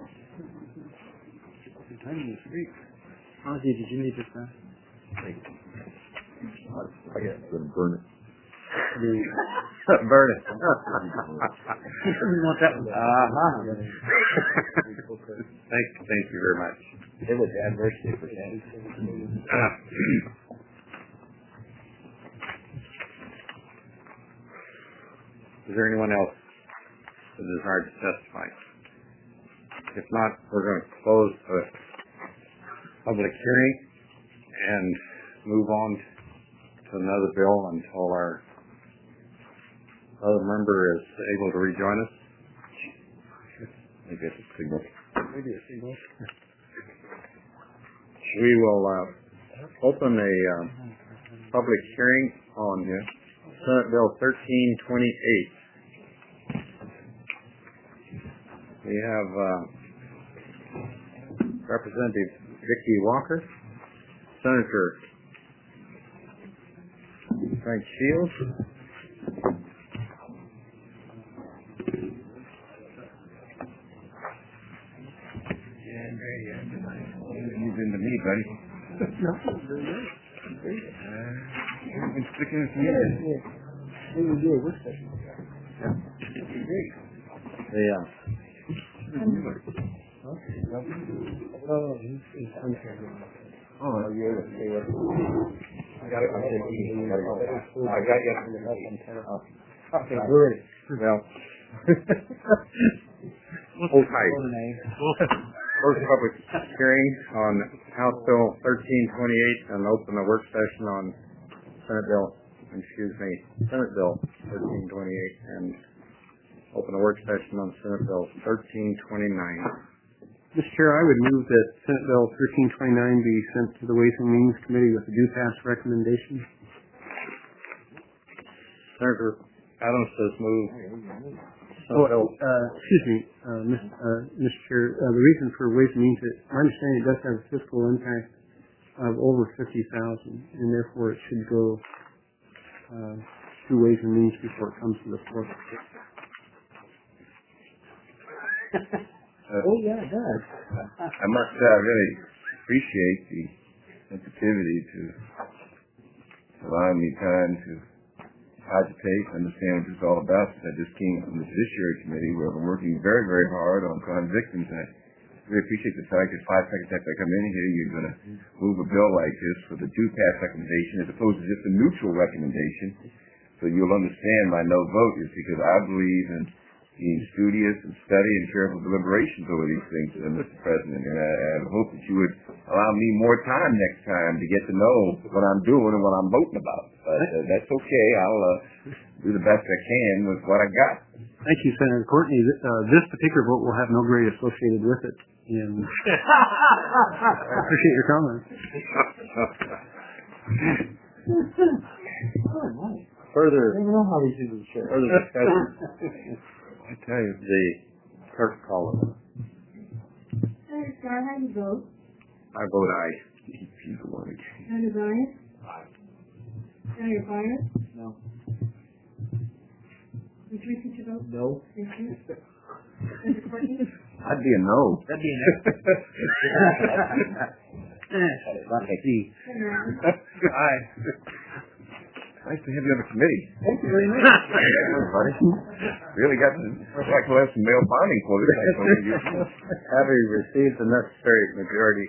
[SPEAKER 2] Time in the street.
[SPEAKER 3] Ozzy, did you need this stuff?
[SPEAKER 6] I guess I'm going to burn it.
[SPEAKER 1] Burn it.
[SPEAKER 3] He doesn't want that one.
[SPEAKER 1] Uh-huh. thank, thank you very much.
[SPEAKER 5] It was adversity for him.
[SPEAKER 1] Is there anyone else that desires to testify? If not, we're going to close the public hearing and move on to another bill until our other member is able to rejoin us. Maybe it's a signal.
[SPEAKER 2] Maybe a single.
[SPEAKER 1] We will uh, open a uh, public hearing on Senate Bill thirteen twenty-eight. We have uh, Representative Vicki Walker, Senator Frank Shields,
[SPEAKER 6] You've been to me, buddy. You've been sticking with me.
[SPEAKER 1] Yeah.
[SPEAKER 2] Oh, he's, he's unfair.
[SPEAKER 6] Oh,
[SPEAKER 1] I got it. I got you.
[SPEAKER 2] Okay, we're ready.
[SPEAKER 1] Well, hold tight. First public hearing on House Bill thirteen twenty-eight and open a work session on Senate Bill, excuse me, Senate Bill thirteen twenty-eight and open a work session on Senate Bill thirteen twenty-nine.
[SPEAKER 2] Mister Chair, I would move that Senate Bill thirteen twenty-nine be sent to the Ways and Means Committee with a due pass recommendation.
[SPEAKER 1] Senator Adams says move.
[SPEAKER 2] Oh, uh, excuse me, uh, Mister Uh, Mister Chair, uh, the reason for Ways and Means, my understanding it does have a fiscal impact of over fifty thousand, and therefore it should go uh, through Ways and Means before it comes to the floor.
[SPEAKER 3] Uh, oh yeah, it does.
[SPEAKER 6] I must say, I really appreciate the sensitivity to allowing me time to agitate, understand what this is all about. I just came from the Judiciary Committee where I've been working very, very hard on crime victims. And I really appreciate the fact that five seconds after I come in here, you're going to move a bill like this for the due pass recommendation as opposed to just a neutral recommendation. So you'll understand my no vote is because I believe in being studious and study and careful deliberations over these things, uh, Mister President. And I, I hope that you would allow me more time next time to get to know what I'm doing and what I'm voting about. But uh, that's okay. I'll uh, do the best I can with what I got.
[SPEAKER 2] Thank you, Senator Courtney. Uh, this particular vote will have no grade associated with it. And I appreciate your comments.
[SPEAKER 1] Further,
[SPEAKER 3] I don't know how these people share.
[SPEAKER 1] further discussion. I tell you, the clerk call it.
[SPEAKER 7] Senator Starr, how do you vote?
[SPEAKER 1] I vote aye.
[SPEAKER 7] Senator Bryant? Aye. Senator Byers?
[SPEAKER 3] No.
[SPEAKER 7] Would you repeat your vote?
[SPEAKER 3] No.
[SPEAKER 7] Thank you. Senator Courtney?
[SPEAKER 6] I'd be a no.
[SPEAKER 3] That'd be an
[SPEAKER 7] Senator Adams?
[SPEAKER 6] Aye. Nice to have you on the committee.
[SPEAKER 3] Thank you very much.
[SPEAKER 6] Everybody. Really got to, I'd like to have some male bonding for this.
[SPEAKER 1] Having received the necessary majority,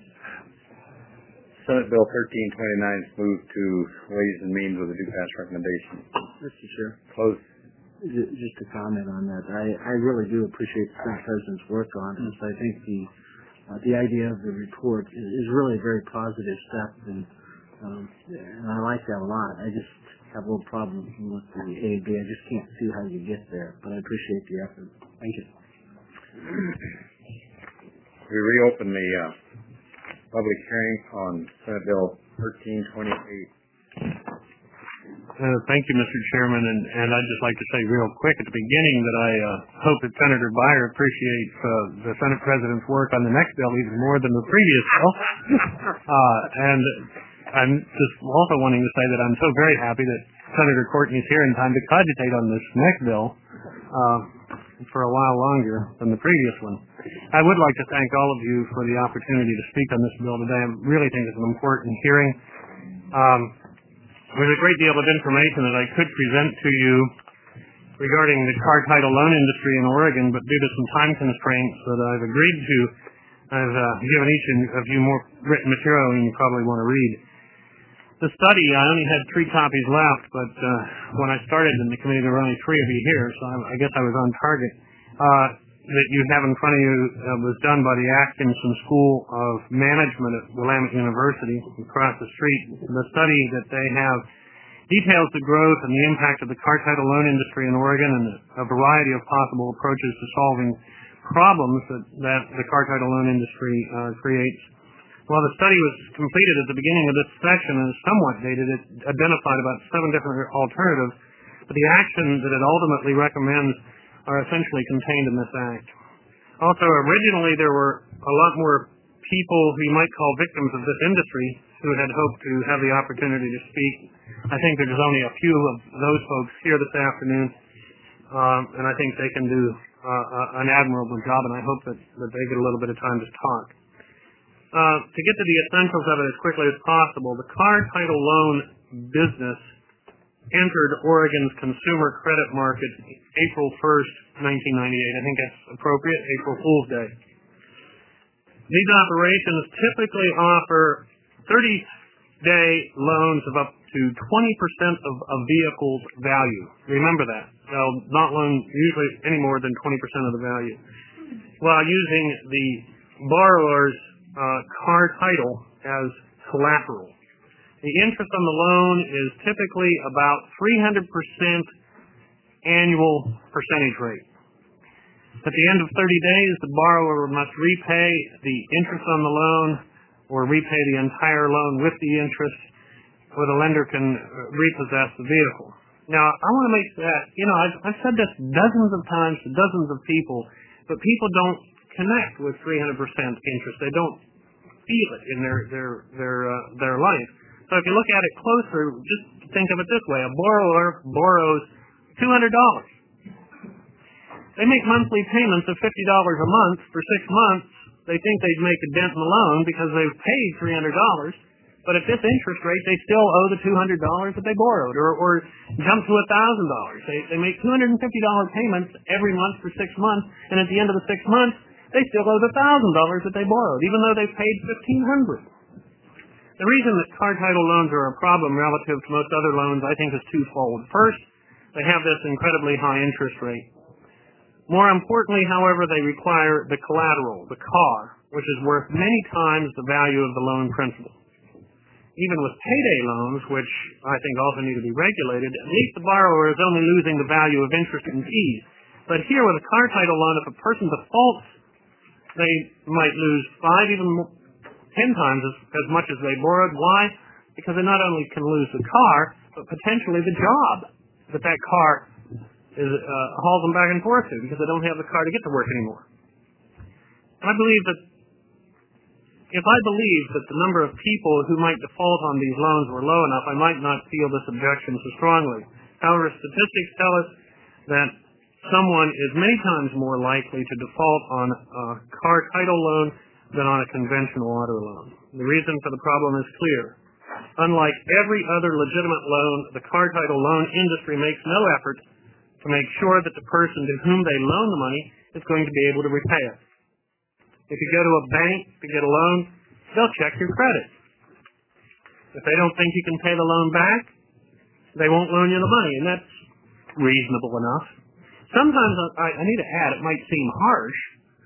[SPEAKER 1] Senate Bill thirteen twenty-nine is moved to Ways and Means with a due pass recommendation.
[SPEAKER 3] Mister Chair,
[SPEAKER 1] Close.
[SPEAKER 3] J- just to comment on that, I, I really do appreciate the Senate President's work on this. I think the uh, the idea of the report is, is really a very positive step, and um, and I like that a lot. I just have a little problem with the A A B. I just can't see how you get there, but I appreciate the effort. Thank you.
[SPEAKER 1] We reopen the uh, public hearing on Senate Bill thirteen twenty-eight.
[SPEAKER 8] Uh, thank you, Mister Chairman, and, and I'd just like to say real quick at the beginning that I uh, hope that Senator Byer appreciates uh, the Senate President's work on the next bill even more than the previous bill. uh, and I'm just also wanting to say that I'm so very happy that Senator Courtney's here in time to cogitate on this next bill uh, for a while longer than the previous one. I would like to thank all of you for the opportunity to speak on this bill today. I really think it's an important hearing. Um, There's a great deal of information that I could present to you regarding the car title loan industry in Oregon, but due to some time constraints that I've agreed to, I've uh, given each of you more written material than you probably want to read. The study, I only had three copies left, but uh, when I started in the committee, there were only three of you here, so I, I guess I was on target. Uh, that you have in front of you uh, was done by the Atkinson School of Management at Willamette University across the street. The study that they have details the growth and the impact of the car title loan industry in Oregon and a variety of possible approaches to solving problems that, that the car title loan industry uh, creates. While the study was completed at the beginning of this session and is somewhat dated, it identified about seven different alternatives, but the actions that it ultimately recommends are essentially contained in this act. Also, originally there were a lot more people who you might call victims of this industry who had hoped to have the opportunity to speak. I think there's only a few of those folks here this afternoon, um, and I think they can do uh, an admirable job, and I hope that, that they get a little bit of time to talk. Uh, to get to the essentials of it as quickly as possible, the car title loan business entered Oregon's consumer credit market April first, nineteen ninety-eight. I think that's appropriate, April Fool's Day. These operations typically offer thirty-day loans of up to twenty percent of a vehicle's value. Remember that. They'll not loan usually any more than twenty percent of the value, while using the borrower's uh, car title as collateral. The interest on the loan is typically about three hundred percent annual percentage rate. At the end of thirty days, the borrower must repay the interest on the loan or repay the entire loan with the interest, or the lender can repossess the vehicle. Now, I want to make that, you know, I've, I've said this dozens of times to dozens of people, but people don't connect with three hundred percent interest. They don't feel it in their, their, their, uh, their life. So if you look at it closer, just think of it this way. A borrower borrows two hundred dollars. They make monthly payments of fifty dollars a month for six months. They think they'd make a dent in the loan because they've paid three hundred dollars. But at this interest rate, they still owe the two hundred dollars that they borrowed, or, or jump to one thousand dollars. They, they make two hundred fifty dollars payments every month for six months, and at the end of the six months, they still owe the one thousand dollars that they borrowed, even though they've paid fifteen hundred dollars. The reason that car title loans are a problem relative to most other loans, I think, is twofold. First, they have this incredibly high interest rate. More importantly, however, they require the collateral, the car, which is worth many times the value of the loan principal. Even with payday loans, which I think also need to be regulated, at least the borrower is only losing the value of interest and fees. But here with a car title loan, if a person defaults, they might lose five, even more, ten times as, as much as they borrowed. Why? Because they not only can lose the car, but potentially the job that that car is, uh, hauls them back and forth to, because they don't have the car to get to work anymore. I believe that if I believed that the number of people who might default on these loans were low enough, I might not feel this objection so strongly. However, statistics tell us that someone is many times more likely to default on a car title loan than on a conventional auto loan. The reason for the problem is clear. Unlike every other legitimate loan, the car title loan industry makes no effort to make sure that the person to whom they loan the money is going to be able to repay it. If you go to a bank to get a loan, they'll check your credit. If they don't think you can pay the loan back, they won't loan you the money, and that's reasonable enough. Sometimes, I, I need to add, it might seem harsh,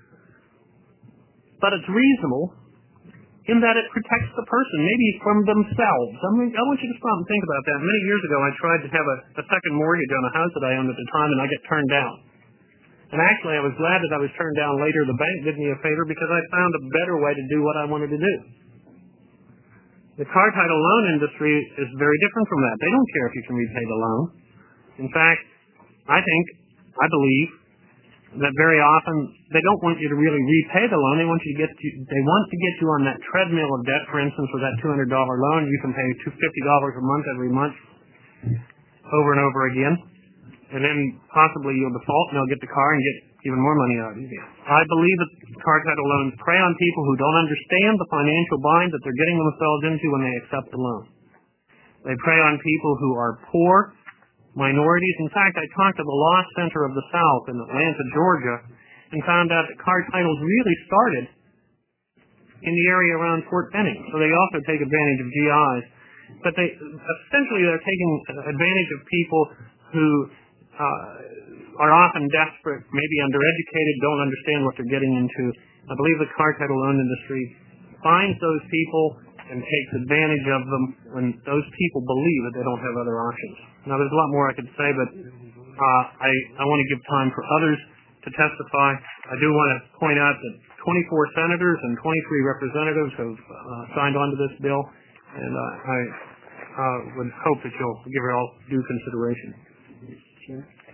[SPEAKER 8] but it's reasonable in that it protects the person, maybe from themselves. I mean, I want you to stop and think about that. Many years ago, I tried to have a, a second mortgage on a house that I owned at the time, and I got turned down. And actually, I was glad that I was turned down later. The bank did me a favor because I found a better way to do what I wanted to do. The car title loan industry is very different from that. They don't care if you can repay the loan. In fact, I think, I believe, that very often they don't want you to really repay the loan. They want you to get to, they want to get you on that treadmill of debt. For instance, with that two hundred dollars loan, you can pay two hundred fifty dollars a month every month over and over again. And then possibly you'll default and they'll get the car and get even more money out of you. I believe that car title loans prey on people who don't understand the financial bind that they're getting themselves into when they accept the loan. They prey on people who are poor, minorities. In fact, I talked to the Law Center of the South in Atlanta, Georgia, and found out that car titles really started in the area around Fort Benning. So they also take advantage of G Is. But they essentially they're taking advantage of people who uh, are often desperate, maybe undereducated, don't understand what they're getting into. I believe the car title loan industry finds those people and takes advantage of them when those people believe that they don't have other options. Now, there's a lot more I could say, but uh, I, I want to give time for others to testify. I do want to point out that twenty-four senators and twenty-three representatives have uh, signed on to this bill, and uh, I uh, would hope that you'll give it all due consideration.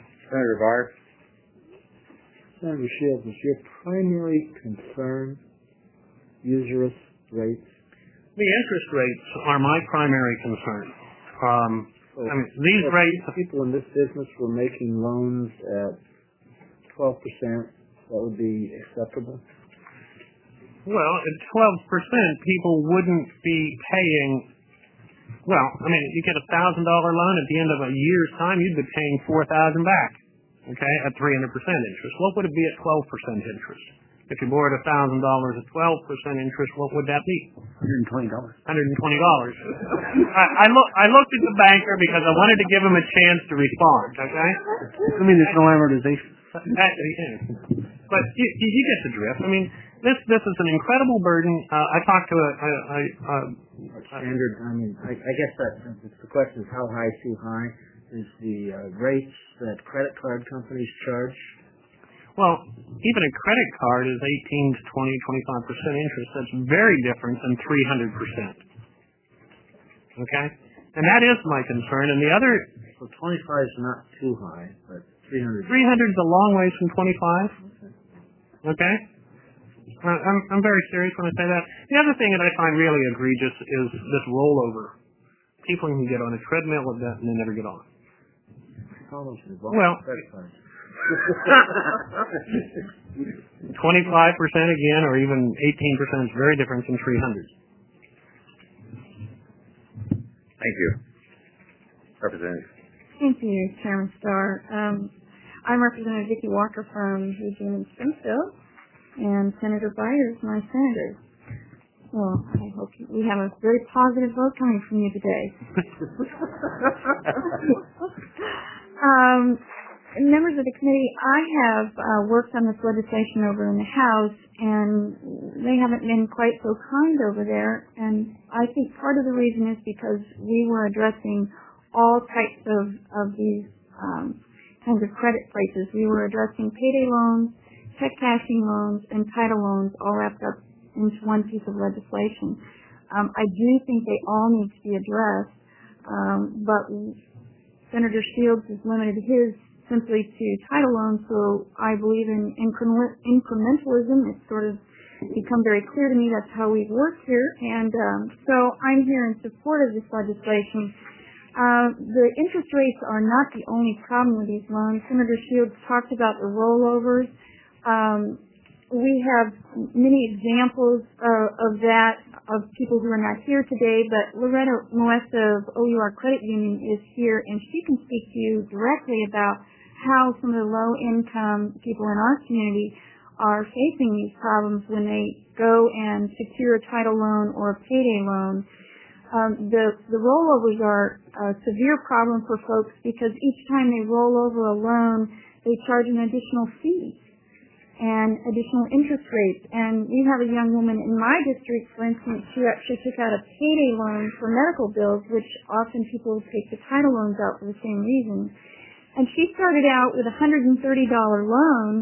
[SPEAKER 1] Senator Barr.
[SPEAKER 3] Senator Shields, is your primary concern usurious rates?
[SPEAKER 8] The interest rates are my primary concern. Um,
[SPEAKER 3] So
[SPEAKER 8] I mean, these
[SPEAKER 3] if
[SPEAKER 8] rates.
[SPEAKER 3] people in this business were making loans at twelve percent, that would be acceptable?
[SPEAKER 8] Well, at twelve percent, people wouldn't be paying. Well, I mean, you get a thousand dollar loan at the end of a year's time, you'd be paying four thousand back. Okay, at three hundred percent interest. What would it be at twelve percent interest? If you borrowed a thousand dollars at twelve percent interest, what would that be?
[SPEAKER 3] one hundred and twenty dollars.
[SPEAKER 8] one hundred and twenty dollars. I, I, lo- I looked at the banker because I wanted to give him a chance to respond. Okay.
[SPEAKER 3] I mean, there's no amortization.
[SPEAKER 8] That, yeah. But you, you you get the drift. I mean, this this is an incredible burden. Uh, I talked to a, a, a, a
[SPEAKER 3] Standard. I mean, I, I guess that the question is how high is too high? Is the uh, rates that credit card companies charge?
[SPEAKER 8] Well, even a credit card is eighteen to twenty, twenty-five percent interest. That's very different than three hundred percent. Okay? And that is my concern. And the other...
[SPEAKER 3] So twenty-five is not too high, but three hundred...
[SPEAKER 8] three hundred is a long ways from twenty-five. Okay? Uh, I'm, I'm very serious when I say that. The other thing that I find really egregious is this rollover. People can get on a treadmill of debt and they never get on. Well, twenty-five percent again, or even eighteen percent is very different than three hundred.
[SPEAKER 1] Thank you. Representative.
[SPEAKER 4] Thank you, Chairman Starr. Um, I'm Representative Vicki Walker from Eugene and Springfield, and Senator Byer is my senator. Well, I hope we have a very positive vote coming from you today. um, members of the committee, I have uh, worked on this legislation over in the House, and they haven't been quite so kind over there. And I think part of the reason is because we were addressing all types of, of these um, kinds of credit prices. We were addressing payday loans, check cashing loans, and title loans all wrapped up into one piece of legislation. Um, I do think they all need to be addressed, um, but Senator Shields has limited his simply to title loans, so I believe in incre- incrementalism. It's sort of become very clear to me that's how we've worked here, and um, so I'm here in support of this legislation. Uh, the interest rates are not the only problem with these loans. Senator Shields talked about the rollovers. Um, we have many examples uh, of that, of people who are not here today, but Loretta Moesta of O U R Credit Union is here, and she can speak to you directly about how some of the low-income people in our community are facing these problems when they go and secure a title loan or a payday loan. Um, the, the rollovers are a severe problem for folks because each time they roll over a loan, they charge an additional fee and additional interest rates. And we have a young woman in my district, for instance, she actually took out a payday loan for medical bills, which often people take the title loans out for the same reason. And she started out with a one hundred thirty dollars loan,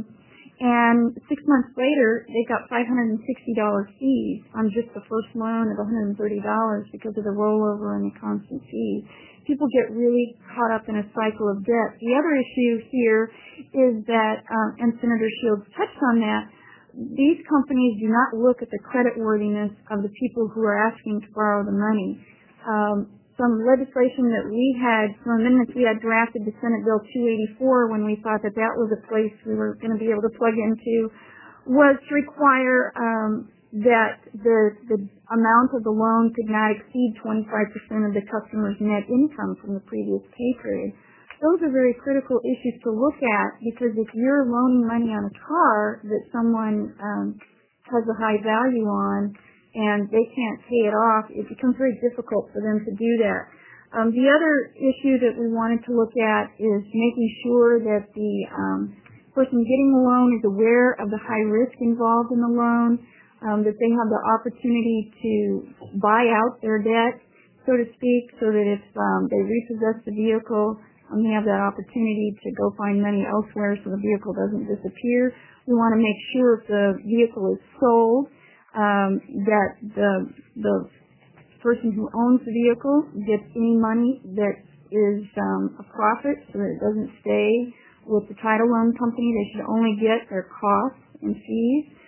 [SPEAKER 4] and six months later, they got five hundred sixty dollars fees on just the first loan of one hundred thirty dollars because of the rollover and the constant fees. People get really caught up in a cycle of debt. The other issue here is that, um, and Senator Shields touched on that, these companies do not look at the creditworthiness of the people who are asking to borrow the money. Um, some legislation that we had, some amendments we had drafted to Senate Bill two eighty-four when we thought that that was a place we were going to be able to plug into, was to require um, that the, the amount of the loan could not exceed twenty-five percent of the customer's net income from the previous pay period. Those are very critical issues to look at because if you're loaning money on a car that someone um, has a high value on and they can't pay it off, it becomes very difficult for them to do that. Um, the other issue that we wanted to look at is making sure that the um, person getting the loan is aware of the high risk involved in the loan, um, that they have the opportunity to buy out their debt, so to speak, so that if um, they repossess the vehicle, um, they have that opportunity to go find money elsewhere so the vehicle doesn't disappear. We want to make sure if the vehicle is sold, um, that the the person who owns the vehicle gets any money that is um, a profit so that it doesn't stay with the title loan company. They should only get their costs and fees.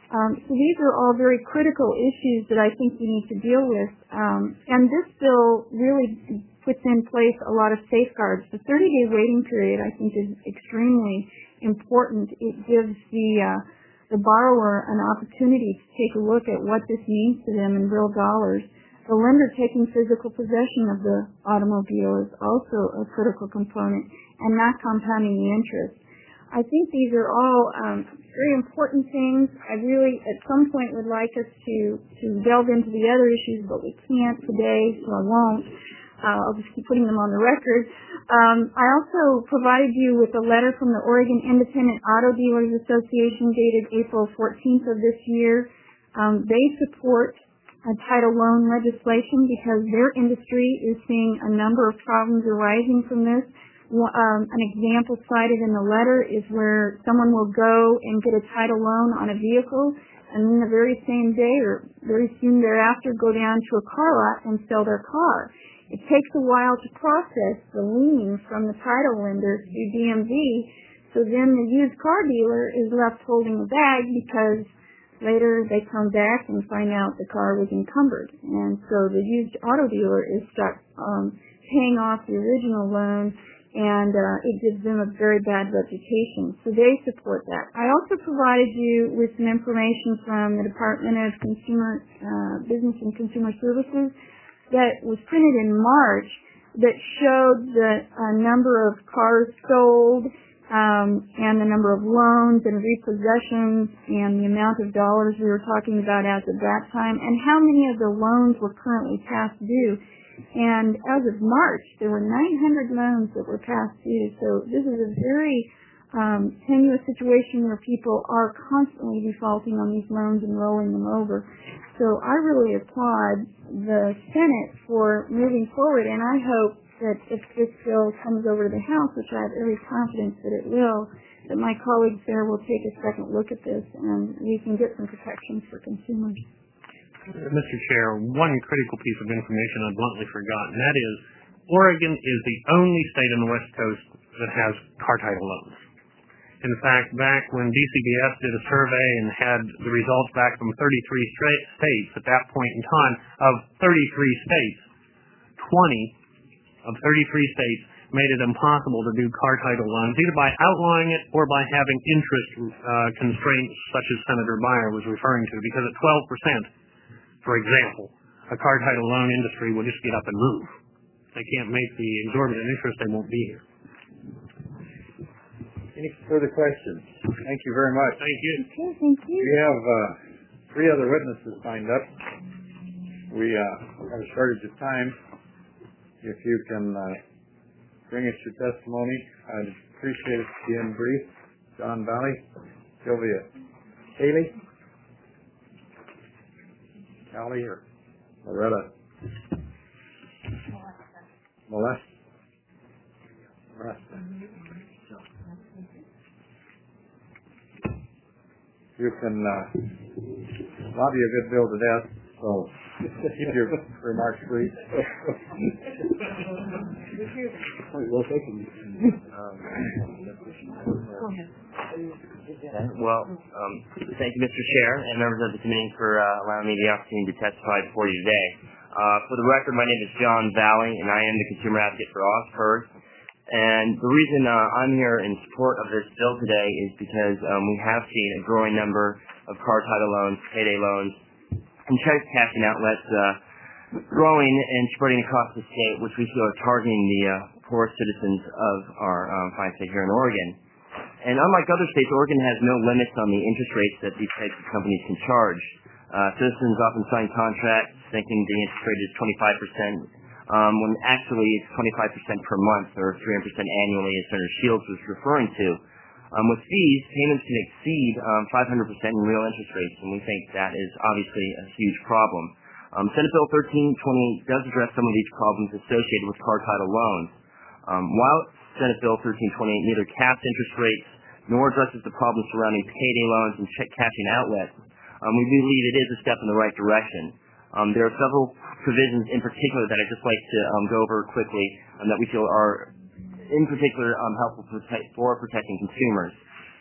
[SPEAKER 9] Um, so these are all very critical issues that I think we need to deal with. Um, and this bill really puts in place a lot of safeguards. The thirty-day waiting period, I think, is extremely important. It gives the uh, the borrower an opportunity to take a look at what this means to them in real dollars. The lender taking physical possession of the automobile is also a critical component, and not compounding the interest. I think these are all um, very important things. I really, at some point, would like us to, to delve into the other issues, but we can't today, so I won't. Uh, I'll just keep putting them on the record. Um, I also provided you with a letter from the Oregon Independent Auto Dealers Association dated April fourteenth of this year. Um, they support a title loan legislation because their industry is seeing a number of problems arising from this. Um, an example cited in the letter is where someone will go and get a title loan on a vehicle, and then the very same day or very soon thereafter go down to a car lot and sell their car. It takes a while to process the lien from the title lender to D M V, so then the used car dealer is left holding the bag because later they come back and find out the car was encumbered. And so the used auto dealer is stuck um, paying off the original loan, and uh, it gives them a very bad reputation. So they support that. I also provided you with some information from the Department of Consumer uh, Business and Consumer Services that was printed in March that showed the uh, number of cars sold um, and the number of loans and repossessions and the amount of dollars we were talking about as of that time, and how many of the loans were currently past due. And as of March, there were nine hundred loans that were past due. So this is a very um, tenuous situation where people are constantly defaulting on these loans and rolling them over. So I really applaud the Senate for moving forward, and I hope that if this bill comes over to the House, which I have every confidence that it will, that my colleagues there will take a second look at this and we can get some protections for consumers.
[SPEAKER 8] Mister Chair, one critical piece of information I bluntly forgot, and that is Oregon is the only state on the West Coast that has car title loans. In fact, back when D C B S did a survey and had the results back from thirty-three straight states at that point in time, of thirty-three states, twenty of thirty-three states made it impossible to do car title loans, either by outlawing it or by having interest uh, constraints such as Senator Beyer was referring to, because at twelve percent, for example, a car title loan industry will just get up and move. If they can't make the exorbitant interest, they won't be here.
[SPEAKER 1] Any further questions? Thank you very much.
[SPEAKER 8] Thank you.
[SPEAKER 9] Okay, thank you.
[SPEAKER 1] We have uh, three other witnesses signed up. We uh, have a shortage of time. If you can uh, bring us your testimony, I'd appreciate it being brief. John Valley, Sylvia Haley, Callie, or Loretta? Molesta. Molesta. You can uh, lobby a good bill to death, so keep your remarks brief.
[SPEAKER 3] Well taken.
[SPEAKER 10] Well, um, thank you, Mister Chair, and members of the committee for uh, allowing me the opportunity to testify before you today. Uh, for the record, my name is John Valley, and I am the consumer advocate for Osford. And the reason uh, I'm here in support of this bill today is because um, we have seen a growing number of car title loans, payday loans, and check cashing outlets uh, growing and spreading across the state, which we feel are targeting the uh, poor citizens of our um, fine state here in Oregon. And unlike other states, Oregon has no limits on the interest rates that these types of companies can charge. Uh, citizens often sign contracts thinking the interest rate is twenty-five percent, um, when actually it's twenty-five percent per month or three hundred percent annually, as Senator Shields was referring to. Um, with fees, payments can exceed um, five hundred percent in real interest rates, and we think that is obviously a huge problem. Um, Senate Bill thirteen twenty-eight does address some of these problems associated with car title loans. Um, while Senate Bill thirteen twenty-eight neither caps interest rates nor addresses the problems surrounding payday loans and check cashing outlets, um, we believe it is a step in the right direction. Um, there are several provisions in particular that I'd just like to um, go over quickly um, that we feel are in particular um, helpful protect, for protecting consumers.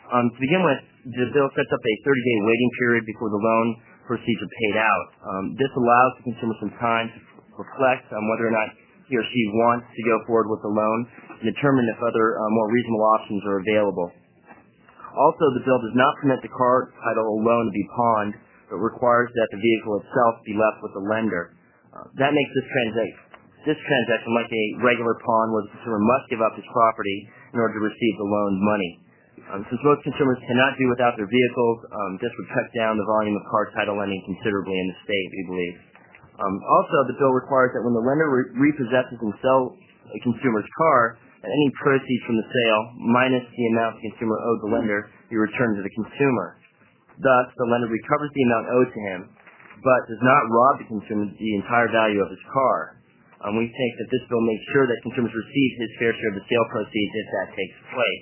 [SPEAKER 10] Um, to begin with, the bill sets up a thirty-day waiting period before the loan proceeds are paid out. Um, this allows the consumer some time to reflect on whether or not he or she wants to go forward with the loan and determine if other uh, more reasonable options are available. Also, the bill does not permit the car title or loan to be pawned, but requires that the vehicle itself be left with the lender. Uh, that makes this transaction this transaction like a regular pawn where the consumer must give up his property in order to receive the loaned money. Um, since most consumers cannot do without their vehicles, um, this would cut down the volume of car title lending considerably in the state, we believe. Um, also, the bill requires that when the lender re- repossesses and sells a consumer's car, that any proceeds from the sale, minus the amount the consumer owed the lender, be returned to the consumer. Thus, the lender recovers the amount owed to him, but does not rob the consumer the entire value of his car. Um, we think that this bill makes sure that consumers receive his fair share of the sale proceeds if that takes place.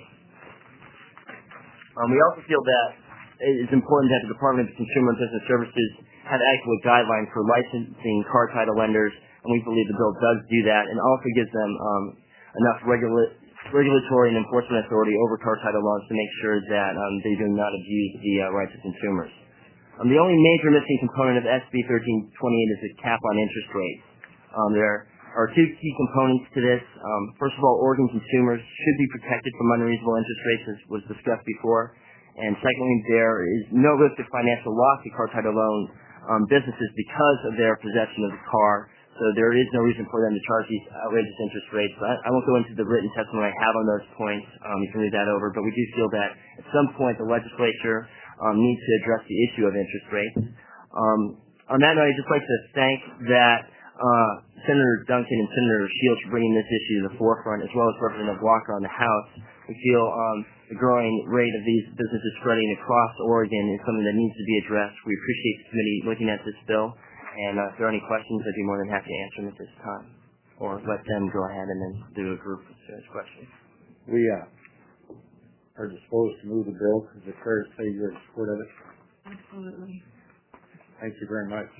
[SPEAKER 10] Um, we also feel that it is important that the Department of Consumer and Business Services have adequate guidelines for licensing car title lenders, and we believe the bill does do that, and also gives them um, enough regula- regulatory and enforcement authority over car title loans to make sure that um, they do not abuse the uh, rights of consumers. Um, the only major missing component of S B thirteen twenty-eight is a cap on interest rates. Um, there are two key components to this. Um, first of all, Oregon consumers should be protected from unreasonable interest rates, as was discussed before. And secondly, there is no risk of financial loss to car title loan um, businesses because of their possession of the car. So there is no reason for them to charge these outrageous interest rates. I, I won't go into the written testimony I have on those points. Um, you can read that over. But we do feel that at some point the legislature um, needs to address the issue of interest rates. Um, on that note, I'd just like to thank that uh, Senator Duncan and Senator Shields for bringing this issue to the forefront, as well as Representative Walker on the House. We feel um, the growing rate of these businesses spreading across Oregon is something that needs to be addressed. We appreciate the committee looking at this bill. And uh, if there are any questions, I'd be more than happy to answer them at this time. Or let them go ahead and then do a group of questions.
[SPEAKER 2] We uh, are disposed to move the bill. Is it fair to say you're in support of it?
[SPEAKER 7] Absolutely.
[SPEAKER 2] Thank you very much.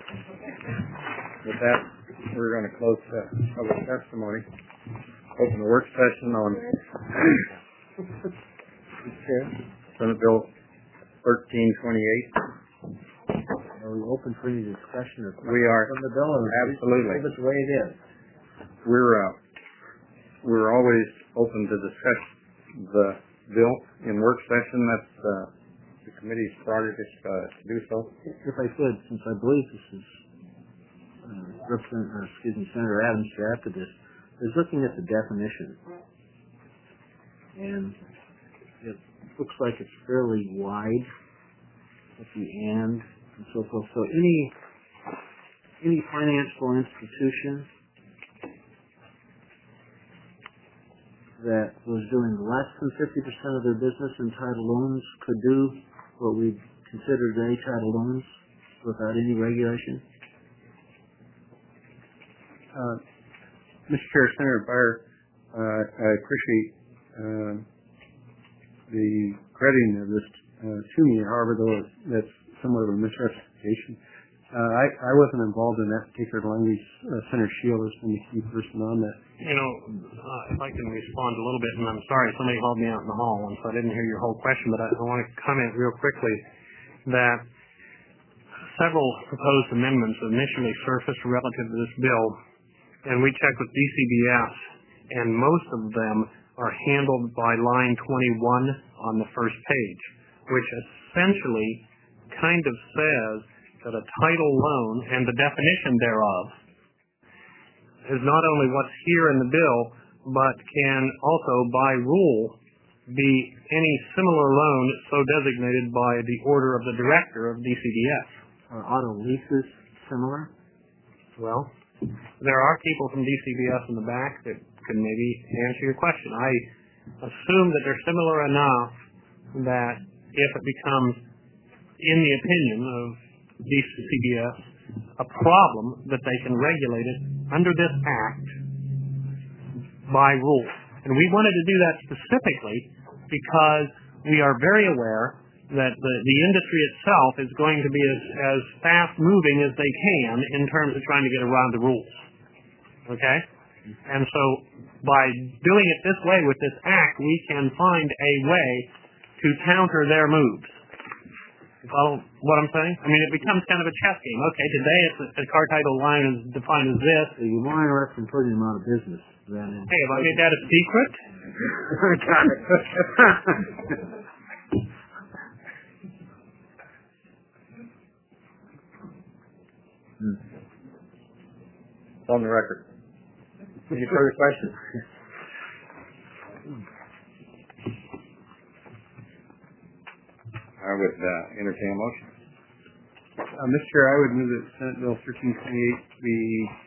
[SPEAKER 2] With that, we're going to close the public testimony. Open the work session on Senate Bill thirteen twenty-eight.
[SPEAKER 3] Are we open for any discussion or
[SPEAKER 2] We are.
[SPEAKER 3] on the bill?
[SPEAKER 2] Absolutely.
[SPEAKER 3] Leave it the way it is.
[SPEAKER 2] We're uh, we're always open to discuss the bill in work session. That's uh, the committee's prerogative uh, to do so.
[SPEAKER 3] If I could, since I believe this is uh, Representative, or excuse me, Senator Adams drafted this, is looking at the definition, and it looks like it's fairly wide at the end and so forth. So any any financial institution that was doing less than fifty percent of their business in title loans could do what we consider day title loans without any regulation?
[SPEAKER 2] Uh, Mister Chair, Senator Beyer, uh, I appreciate uh, the crediting of this uh, to me. However, though that's somewhat of a misrepresentation. Uh, I, I wasn't involved in that particular language. Uh, Senator Shield has been the key person on that.
[SPEAKER 8] You know, uh, if I can respond a little bit, and I'm sorry, somebody called me out in the hall, and so I didn't hear your whole question, but I, I want to comment real quickly that several proposed amendments initially surfaced relative to this bill, and we checked with D C B S, and most of them are handled by line twenty-one on the first page, which essentially kind of says that a title loan and the definition thereof is not only what's here in the bill, but can also, by rule, be any similar loan so designated by the order of the director of D C B S.
[SPEAKER 3] Are auto leases similar?
[SPEAKER 8] Well, there are people from D C B S in the back that could maybe answer your question. I assume that they're similar enough that if it becomes, in the opinion of D C B S, a problem, that they can regulate it under this act by rule. And we wanted to do that specifically because we are very aware that the, the industry itself is going to be as, as fast-moving as they can in terms of trying to get around the rules. Okay? And so by doing it this way with this act, we can find a way to counter their moves. You follow what I'm saying? I mean, it becomes kind of a chess game. Okay, today it's a, a car title line is defined as this.
[SPEAKER 3] So you want us from putting them out of business. Then
[SPEAKER 8] hey, have I made that a secret?
[SPEAKER 2] Got it.
[SPEAKER 1] Hmm. It's on the record. Any further questions? I would uh, entertain a motion.
[SPEAKER 2] Uh, Mister Chair, I would move that Senate Bill thirteen twenty-eight be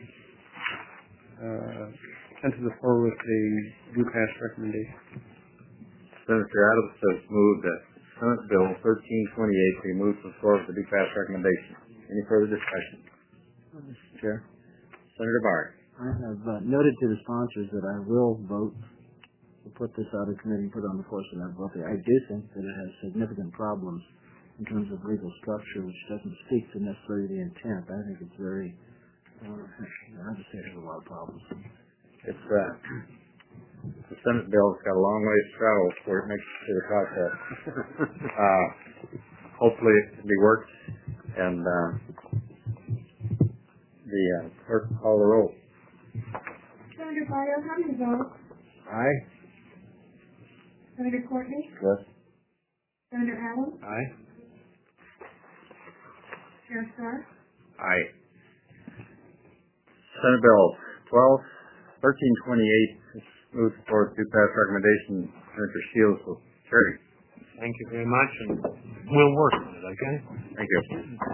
[SPEAKER 2] uh, sent to the floor with a do pass recommendation.
[SPEAKER 1] Senator Adams has moved that Senate Bill thirteen twenty-eight be moved to the floor with a do pass recommendation. Any further discussion?
[SPEAKER 3] Mister Chair,
[SPEAKER 1] Senator Byer.
[SPEAKER 3] I have uh, noted to the sponsors that I will vote to put this out of committee and put it on the floor so that vote. I do think that it has significant problems in terms of legal structure, which doesn't speak to necessarily the intent. I think it's very, uh, I have to say it has a lot of problems.
[SPEAKER 1] It's uh, the Senate bill has got a long ways to travel before it makes it to the process. uh, hopefully it can be worked, and uh, the uh, clerk will call the roll.
[SPEAKER 7] Senator Byer, how do you vote?
[SPEAKER 1] Aye.
[SPEAKER 7] Senator Courtney?
[SPEAKER 1] Yes.
[SPEAKER 7] Senator Adams?
[SPEAKER 2] Aye.
[SPEAKER 7] Chair Starr?
[SPEAKER 1] Aye. Senate Bill twelve thirteen twenty-eight is moved forward to pass recommendation. Senator Shields will carry.
[SPEAKER 8] Thank you very much, and we'll work on it, okay?
[SPEAKER 1] Thank you.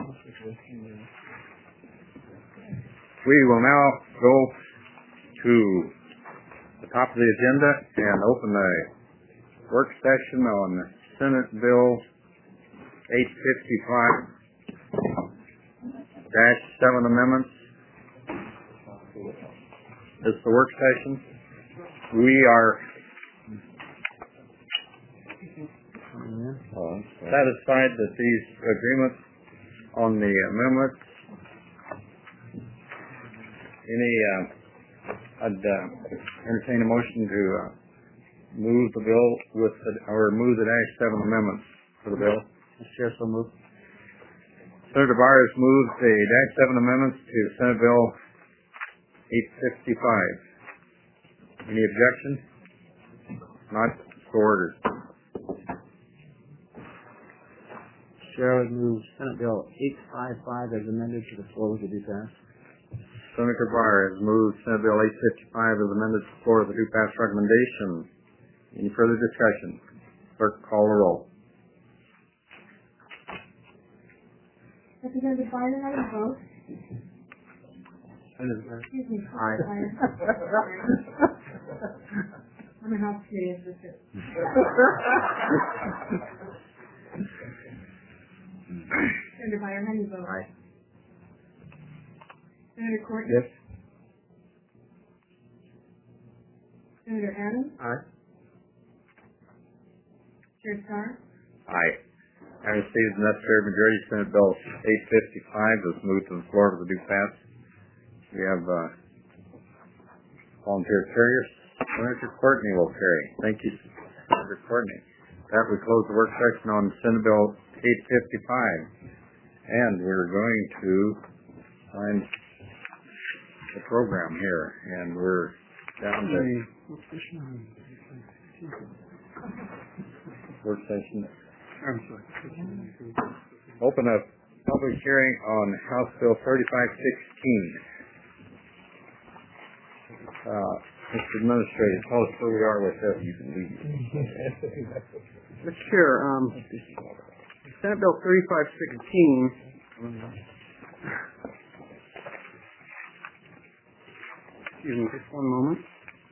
[SPEAKER 1] We will now go to the top of the agenda and open the work session on Senate Bill eight fifty-five dash seven amendments. This is the work session. We are satisfied that these agreements on the amendments, any, uh, I'd uh, entertain a motion to uh, move the bill with, the, or move the dash seven amendments for the bill.
[SPEAKER 3] Mister Chair, so moved.
[SPEAKER 1] Senator Byer has moved the dash seven amendments to Senate Bill eight fifty-five. Any objection? Not so ordered.
[SPEAKER 3] Mister Chair, I would move Senate Bill eight fifty-five as amended to the floor with a do pass.
[SPEAKER 1] Senator Byer has moved Senate Bill eight fifty-five as amended to the floor with a do pass recommendation. Any further discussion? Clerk, call the roll.
[SPEAKER 7] Representative Byer, how do you vote? Excuse me.
[SPEAKER 1] Aye.
[SPEAKER 7] Byer. I'm a house committee assistant. Senator Byer, how do you vote?
[SPEAKER 1] Aye.
[SPEAKER 7] Senator Courtney?
[SPEAKER 1] Yes.
[SPEAKER 7] Senator Adams?
[SPEAKER 1] Aye.
[SPEAKER 7] Chair Starr?
[SPEAKER 1] Aye. Having received the necessary majority, Senate Bill eight fifty-five is moved to the floor with a do pass. We have uh, volunteer carriers. Senator Courtney will carry. Thank you, Senator Courtney. That we close the work session on Senate Bill eight fifty-five. And we're going to find the program here. And we're down to work session.
[SPEAKER 2] I'm sorry.
[SPEAKER 1] Open a public hearing on House Bill thirty-five sixteen. Uh, Mister Administrator, tell us where we are with this. You can leave.
[SPEAKER 2] Mister Chair, um, Senate Bill thirty-five sixteen. Excuse me, just one moment.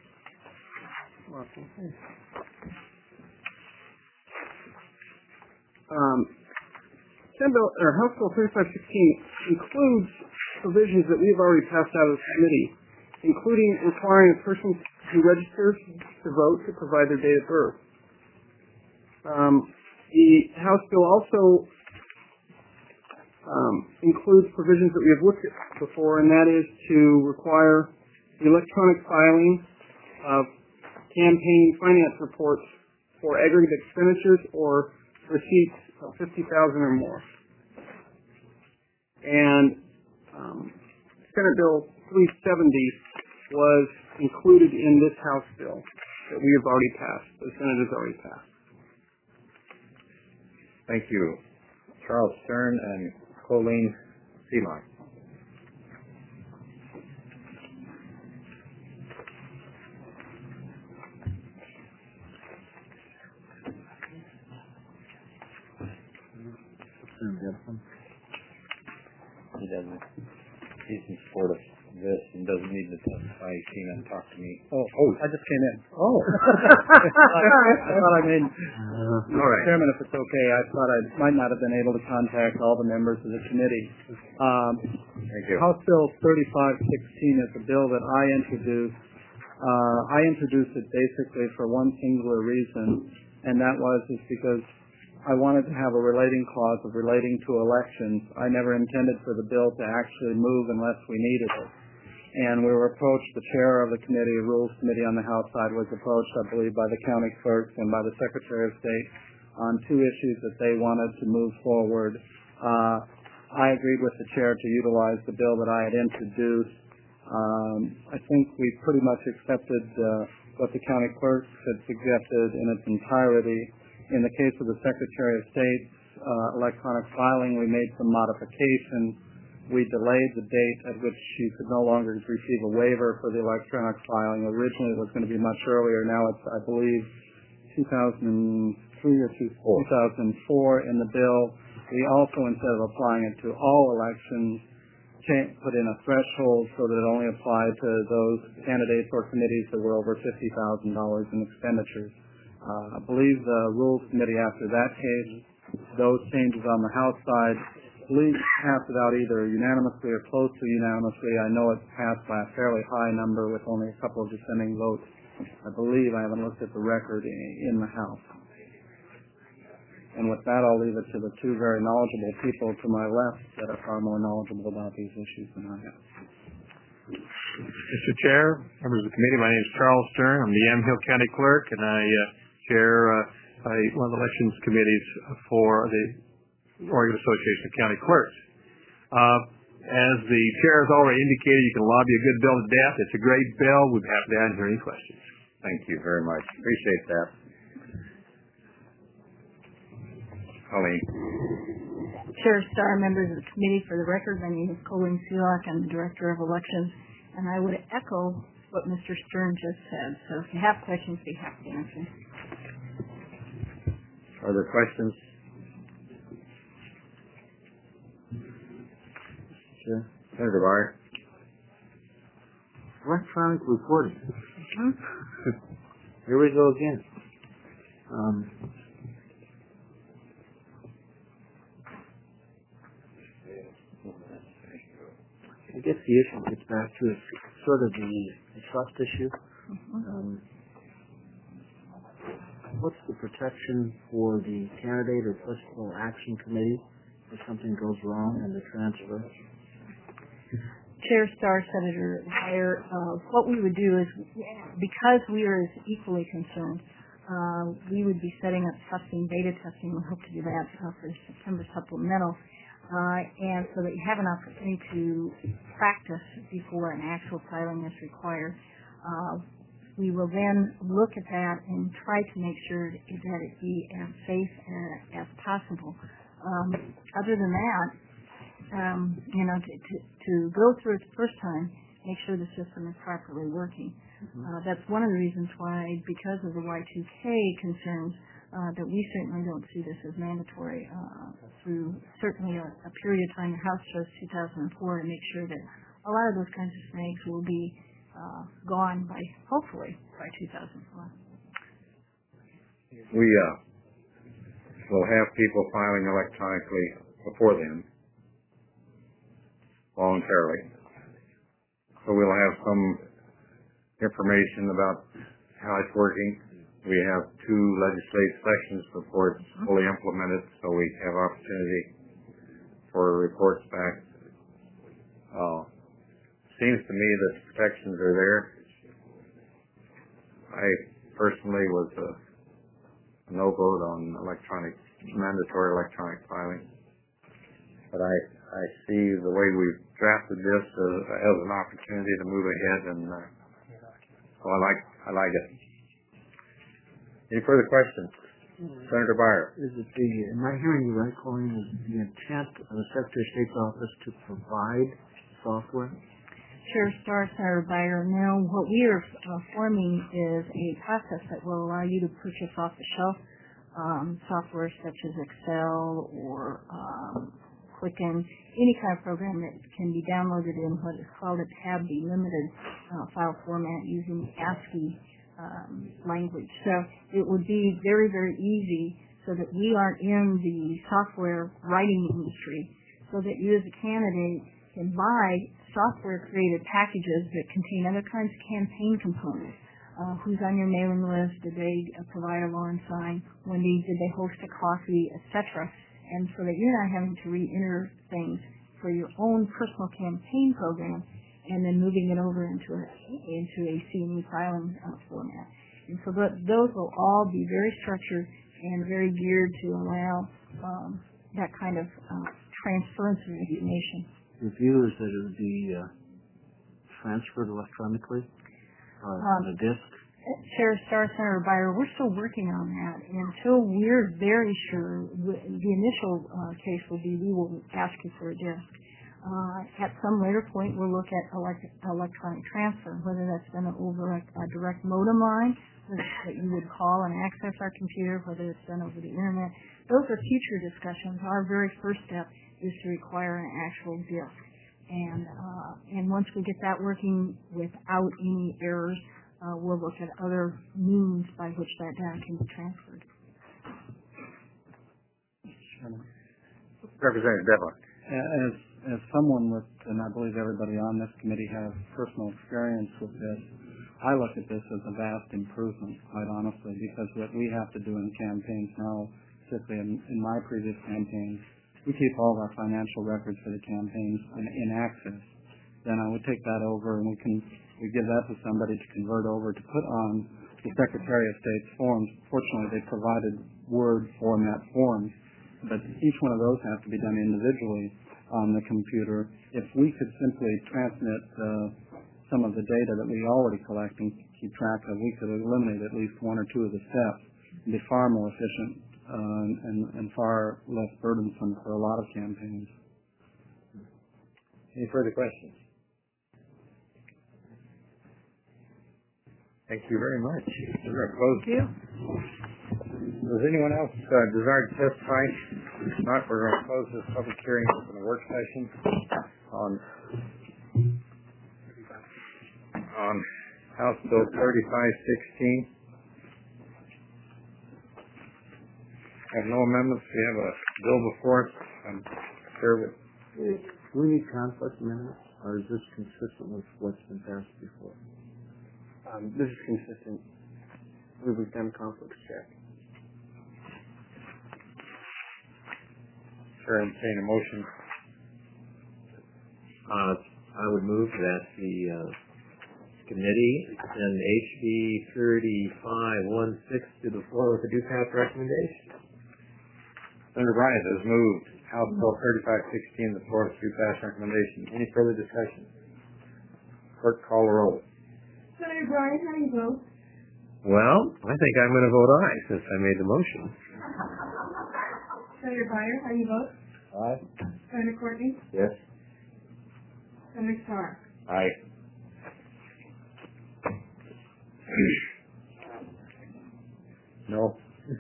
[SPEAKER 2] Um, Senate Bill, or House Bill thirty-five sixteen includes provisions that we've already passed out of the committee, including requiring a person who registers to vote to provide their date of birth. Um, the House bill also um, includes provisions that we have looked at before, and that is to require the electronic filing of campaign finance reports for aggregate expenditures or receipts of fifty thousand dollars or more. And um, Senate Bill three seventy was included in this House bill that we have already passed, the Senate has already passed.
[SPEAKER 1] Thank you. Charles Stern and Colleen Seelock. He doesn't. He's in support of this and doesn't need to testify. He came in and talked to me.
[SPEAKER 11] Oh, oh, I just came in.
[SPEAKER 2] Oh.
[SPEAKER 11] I thought I made,
[SPEAKER 1] Uh, all right.
[SPEAKER 11] Chairman, if it's okay, I thought I might not have been able to contact all the members of the committee. Um,
[SPEAKER 1] Thank you.
[SPEAKER 11] House Bill thirty-five sixteen is a bill that I introduced. Uh, I introduced it basically for one singular reason, and that was is because I wanted to have a relating clause of relating to elections. I never intended for the bill to actually move unless we needed it. And we were approached, the chair of the committee, the Rules Committee on the House side was approached, I believe, by the county clerks and by the Secretary of State on two issues that they wanted to move forward. Uh, I agreed with the chair to utilize the bill that I had introduced. Um, I think we pretty much accepted uh, what the county clerks had suggested in its entirety. In the case of the Secretary of State's uh, electronic filing, we made some modifications. We delayed the date at which you could no longer receive a waiver for the electronic filing. Originally, it was going to be much earlier. Now it's, I believe, two thousand three or two thousand four in the bill. We also, instead of applying it to all elections, put in a threshold so that it only applied to those candidates or committees that were over fifty thousand dollars in expenditures. Uh, I believe the Rules Committee, after that case, those changes on the House side, I believe passed it out either unanimously or close to unanimously. I know it's passed by a fairly high number with only a couple of dissenting votes. I believe, I haven't looked at the record in the House. And with that, I'll leave it to the two very knowledgeable people to my left that are far more knowledgeable about these issues than I am.
[SPEAKER 8] Mister Chair, members of the committee, my name is Charles Stern. I'm the Yamhill County Clerk, and I uh, chair uh, a, one of the elections committees for the Oregon Association of County Clerks. Uh, as the chair has already indicated, you can lobby a good bill to death. It's a great bill. We'd be happy to answer any questions.
[SPEAKER 1] Thank you very much. Appreciate that. Colleen.
[SPEAKER 9] Chair Starr, members of the committee, for the record, my name is Colleen Seelock. I'm the Director of Elections, and I would echo what Mister Stern just said. So if you have questions, be happy to answer.
[SPEAKER 1] Are there questions?
[SPEAKER 3] Sure.
[SPEAKER 1] Senator Byer.
[SPEAKER 3] Electronic reporting.
[SPEAKER 9] Mm-hmm.
[SPEAKER 3] Here we go again. Um, I guess the issue gets back to is sort of the, the trust issue.
[SPEAKER 9] Mm-hmm.
[SPEAKER 3] Um, what's the protection for the candidate or political action committee if something goes wrong in the transfer?
[SPEAKER 9] Chair Starr, Senator Byer, uh, what we would do is, because we are as equally concerned, uh, we would be setting up testing, beta testing. We hope to do that uh, for September supplemental. Uh, and so that you have an opportunity to practice before an actual filing is required. Uh, we will then look at that and try to make sure that it be as safe as, as possible. Um, other than that, um, you know, to, to, to go through it the first time, make sure the system is properly working. Mm-hmm. Uh, that's one of the reasons why, because of the Y two K concerns, Uh, that we certainly don't see this as mandatory uh, through certainly a, a period of time. The House chose two thousand four to make sure that a lot of those kinds of snags will be uh, gone by, hopefully, by two thousand four.
[SPEAKER 1] We uh, will have people filing electronically before then, voluntarily. So we'll have some information about how it's working. We have two legislative sessions before it's fully implemented, so we have opportunity for reports back. Uh, seems to me that the protections are there. I personally was a no vote on electronic, mandatory electronic filing. But I, I see the way we've drafted this as, as an opportunity to move ahead, and uh, so I like, I like it. Any further questions? Senator Byer.
[SPEAKER 3] Is it the, am I hearing you right, Colleen, is the intent of the Secretary of State's office to provide software?
[SPEAKER 9] Sure, Star, Senator Byer. Now, what we are uh, forming is a process that will allow you to purchase off-the-shelf um, software such as Excel or um, Quicken, any kind of program that can be downloaded in what is called a tab delimited uh, file format using ASCII um, language. So it would be very, very easy so that we aren't in the software writing industry, so that you as a candidate can buy software created packages that contain other kinds of campaign components. Uh, who's on your mailing list? Did they uh, provide a lawn sign? When they, did they host a coffee, et cetera? And so that you're not having to re-enter things for your own personal campaign program and then moving it over into a, into a C M E filing uh, format. And so th- those will all be very structured and very geared to allow um, that kind of uh, transference of information.
[SPEAKER 3] The view is that it would be uh, transferred electronically uh,
[SPEAKER 9] um,
[SPEAKER 3] on a disk?
[SPEAKER 9] Chair Star, Senator Byer, we're still working on that. And until we're very sure, the initial uh, case will be we will ask you for a disk. Uh, at some later point, we'll look at elect- electronic transfer, whether that's done over a, a direct modem line that you would call and access our computer, whether it's done over the internet. Those are future discussions. Our very first step is to require an actual disk. And, uh, and once we get that working without any errors, Uh, we'll look at other means by which that data can be transferred.
[SPEAKER 1] Representative Devlin.
[SPEAKER 11] As, as someone with, and I believe everybody on this committee has personal experience with this, I look at this as a vast improvement, quite honestly, because what we have to do in campaigns now, particularly in, in my previous campaigns, we keep all of our financial records for the campaigns in, in Access. Then I would take that over and we can we give that to somebody to convert over to put on the Secretary of State's forms. Fortunately, they provided Word format forms, but each one of those has to be done individually on the computer. If we could simply transmit uh, some of the data that we already collect and keep track of, we could eliminate at least one or two of the steps and be far more efficient uh, and, and far less burdensome for a lot of campaigns.
[SPEAKER 1] Any further questions? Thank you very much. We're going to close.
[SPEAKER 9] Thank you.
[SPEAKER 1] Does anyone else uh, desire to testify? If not, we're going to close this public hearing for the work session on on House Bill thirty-five sixteen. Have no amendments. We have a bill before us. I'm sure that.
[SPEAKER 3] Do we need conflict amendments, or is this consistent with what's been passed before?
[SPEAKER 2] Um, this is consistent. We've done conflicts check.
[SPEAKER 1] Sure, entertain a motion.
[SPEAKER 12] Uh, I would move that the uh, committee send H B thirty-five sixteen to the floor with a due pass recommendation.
[SPEAKER 1] Senator Bryant has moved House Bill thirty-five sixteen to the floor with due pass recommendation. Any further discussion? Clerk, call the roll.
[SPEAKER 7] Senator Bryant, how do you vote?
[SPEAKER 12] Well, I think I'm going to vote aye since I made the motion.
[SPEAKER 7] Senator Byer, how do you vote?
[SPEAKER 1] Aye.
[SPEAKER 7] Senator Courtney?
[SPEAKER 1] Yes.
[SPEAKER 7] Senator Starr?
[SPEAKER 1] Aye. No.